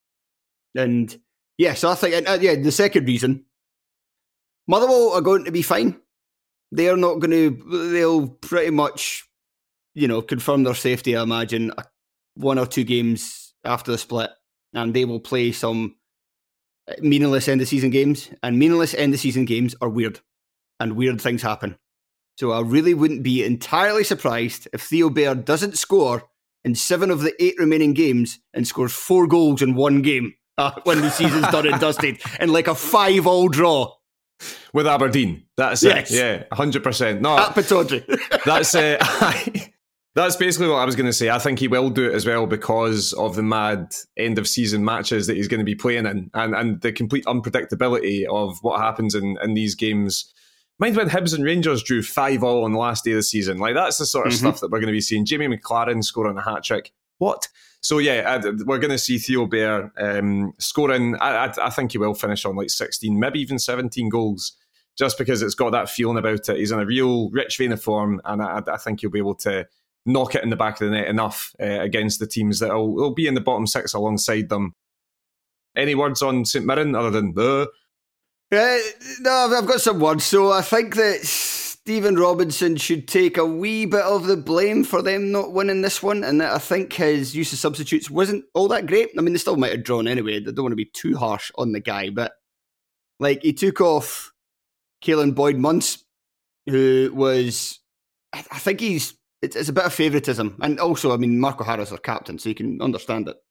And yeah, so I think, and, uh, yeah, the second reason, Motherwell are going to be fine. They're not going to, they'll pretty much, you know, confirm their safety, I imagine, one or two games after the split, and they will play some meaningless end-of-season games, and meaningless end-of-season games are weird, and weird things happen. So I really wouldn't be entirely surprised if Theo Bair doesn't score in seven of the eight remaining games and scores four goals in one game uh, when the season's done and dusted, in like a five-all draw. With Aberdeen. That's yes. it. Yeah, one hundred percent. No, At Pittodrie. that's uh, That's basically what I was going to say. I think he will do it as well because of the mad end-of-season matches that he's going to be playing in, and, and the complete unpredictability of what happens in, in these games. Mind when Hibs and Rangers drew five all on the last day of the season. Like, that's the sort of mm-hmm. stuff that we're going to be seeing. Jamie McLaren scoring a hat-trick. What? So, yeah, we're going to see Theo Bair um, scoring. I, I, I think he will finish on like sixteen, maybe even seventeen goals, just because it's got that feeling about it. He's in a real rich vein of form, and I, I think he'll be able to knock it in the back of the net enough uh, against the teams that will, will be in the bottom six alongside them. Any words on St Mirren other than the? Uh, no, I've got some words. So I think that Stephen Robinson should take a wee bit of the blame for them not winning this one, and that I think his use of substitutes wasn't all that great. I mean, they still might have drawn anyway. I don't want to be too harsh on the guy, but like he took off Caelan Boyd-Munce, who was, I think he's, it's a bit of favouritism. And also, I mean, Mark O'Hara's their captain, so you can understand it.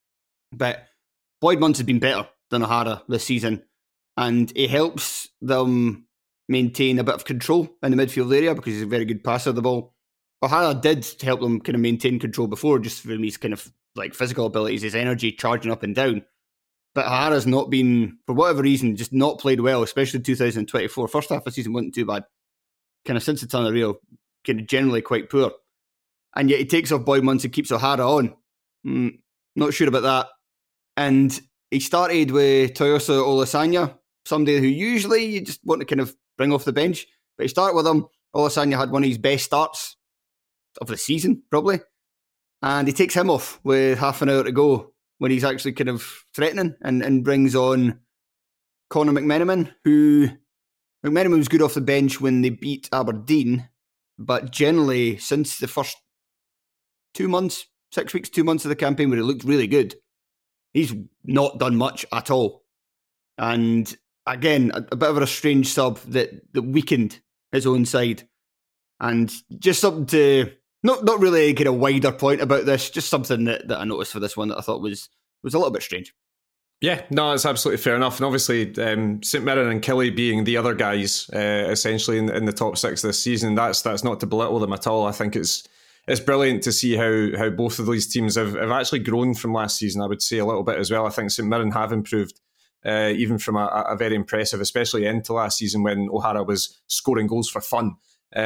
But Boyd-Munce has been better than O'Hara this season, and it helps them maintain a bit of control in the midfield area because he's a very good passer of the ball. O'Hara did help them kind of maintain control before, just from his kind of like physical abilities, his energy charging up and down. But O'Hara's not been, for whatever reason, just not played well, especially in two thousand twenty-four. First half of the season wasn't too bad. Kind of since the turn of the wheel, kind of generally quite poor. And yet he takes off Boyd-Munce and keeps O'Hara on. Mm, not sure about that. And he started with Toyosi Olasanya, somebody who usually you just want to kind of bring off the bench. But he started with him. Olasanya had one of his best starts of the season, probably. And he takes him off with half an hour to go when he's actually kind of threatening, and, and brings on Conor McMenamin, who McMenamin was good off the bench when they beat Aberdeen, but generally since the first two months, six weeks, two months of the campaign where he looked really good, he's not done much at all. And again, a, a bit of a strange sub that, that weakened his own side. And just something to not not really a kind of wider point about this, just something that, that I noticed for this one that I thought was was a little bit strange. Yeah, no, it's absolutely fair enough. And obviously, um, St Mirren and Killie being the other guys, uh, essentially in, in the top six this season, that's that's not to belittle them at all. I think it's it's brilliant to see how how both of these teams have, have actually grown from last season, I would say a little bit as well. I think St Mirren have improved, uh, even from a, a very impressive, especially into last season when O'Hara was scoring goals for fun.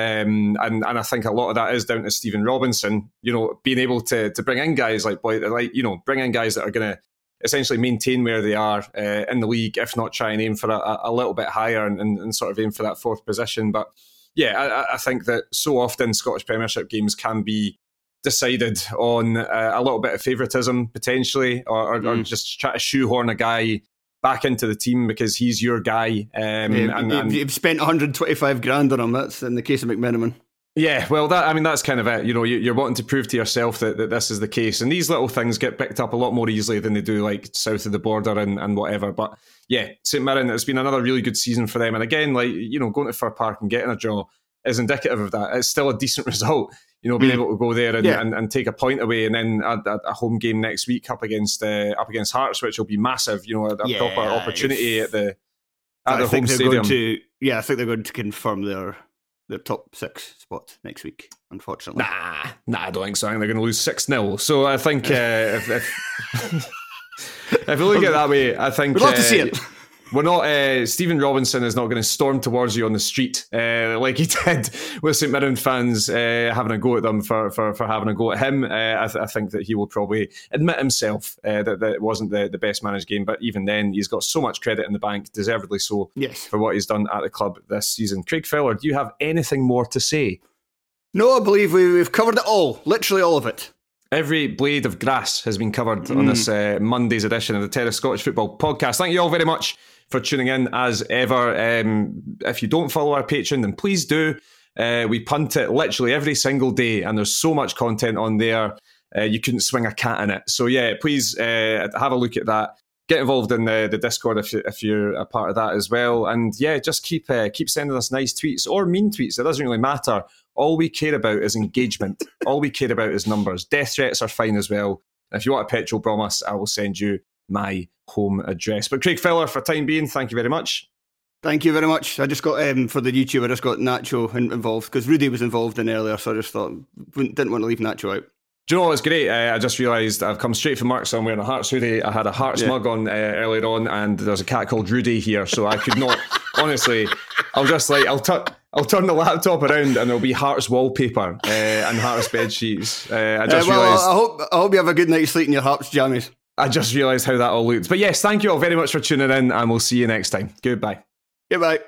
Um, and, and I think a lot of that is down to Stephen Robinson, you know, being able to to bring in guys like, like you know, bring in guys that are going to essentially maintain where they are uh, in the league, if not try and aim for a, a little bit higher and, and, and sort of aim for that fourth position. But yeah, I, I think that so often Scottish Premiership games can be decided on uh, a little bit of favouritism potentially, or, or, mm. or just try to shoehorn a guy back into the team because he's your guy. Um, yeah, and, and you've spent one hundred twenty-five grand on him. That's in the case of McMenamin. Yeah, well, that I mean, that's kind of it. You know, you're wanting to prove to yourself that, that this is the case. And these little things get picked up a lot more easily than they do like south of the border and, and whatever. But yeah, St Mirren, it's been another really good season for them. And again, like, you know, going to Fir Park and getting a draw is indicative of that. It's still a decent result, you know, being mm. able to go there and, yeah. and, and take a point away, and then a, a home game next week up against uh, up against Hearts, which will be massive, you know, a, a yeah, proper opportunity at the at the home stadium. To, yeah, I think they're going to confirm their their top six spot next week, unfortunately. Nah, nah, I don't think so. I think they're going to lose six nil. So I think uh, if, if, if you look at it that way, I think... We'd love uh, to see it. We're not... Uh, Stephen Robinson is not going to storm towards you on the street uh, like he did with St Mirren fans uh, having a go at them for, for, for having a go at him. Uh, I, th- I think that he will probably admit himself uh, that, that it wasn't the, the best managed game, but even then, he's got so much credit in the bank, deservedly so, yes. for what he's done at the club this season. Craig Fowler, do you have anything more to say? No, I believe we, we've covered it all, literally all of it. Every blade of grass has been covered mm. on this uh, Monday's edition of the Terrace Scottish Football Podcast. Thank you all very much for tuning in as ever. Um, if you don't follow our Patreon, then please do. Uh, we punt it literally every single day, and there's so much content on there. Uh, you couldn't swing a cat in it. So yeah, please uh, have a look at that. Get involved in the, the Discord if, you, if you're a part of that as well. And yeah, just keep uh, keep sending us nice tweets or mean tweets. It doesn't really matter. All we care about is engagement. All we care about is numbers. Death threats are fine as well. And if you want a petrol promise, I will send you my home address. But Craig Fowler, for time being, thank you very much. Thank you very much. I just got, um, for the YouTube, I just got Nacho involved because Rudy was involved in earlier, so I just thought, didn't want to leave Nacho out. Do you know what's great? Uh, I just realised I've come straight from work, so I'm wearing a Hearts hoodie. I had a Hearts yeah. mug on uh, earlier on, and there's a cat called Rudy here, so I could not, honestly, I'll just like, I'll, tu- I'll turn the laptop around and there'll be Hearts wallpaper uh, and Hearts bed sheets. Uh, I just uh, well, realised... I hope, I hope you have a good night's sleep in your Hearts jammies. I just realised how that all looked. But yes, thank you all very much for tuning in, and we'll see you next time. Goodbye. Goodbye.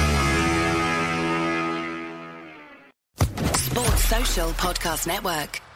Sports Social Podcast Network.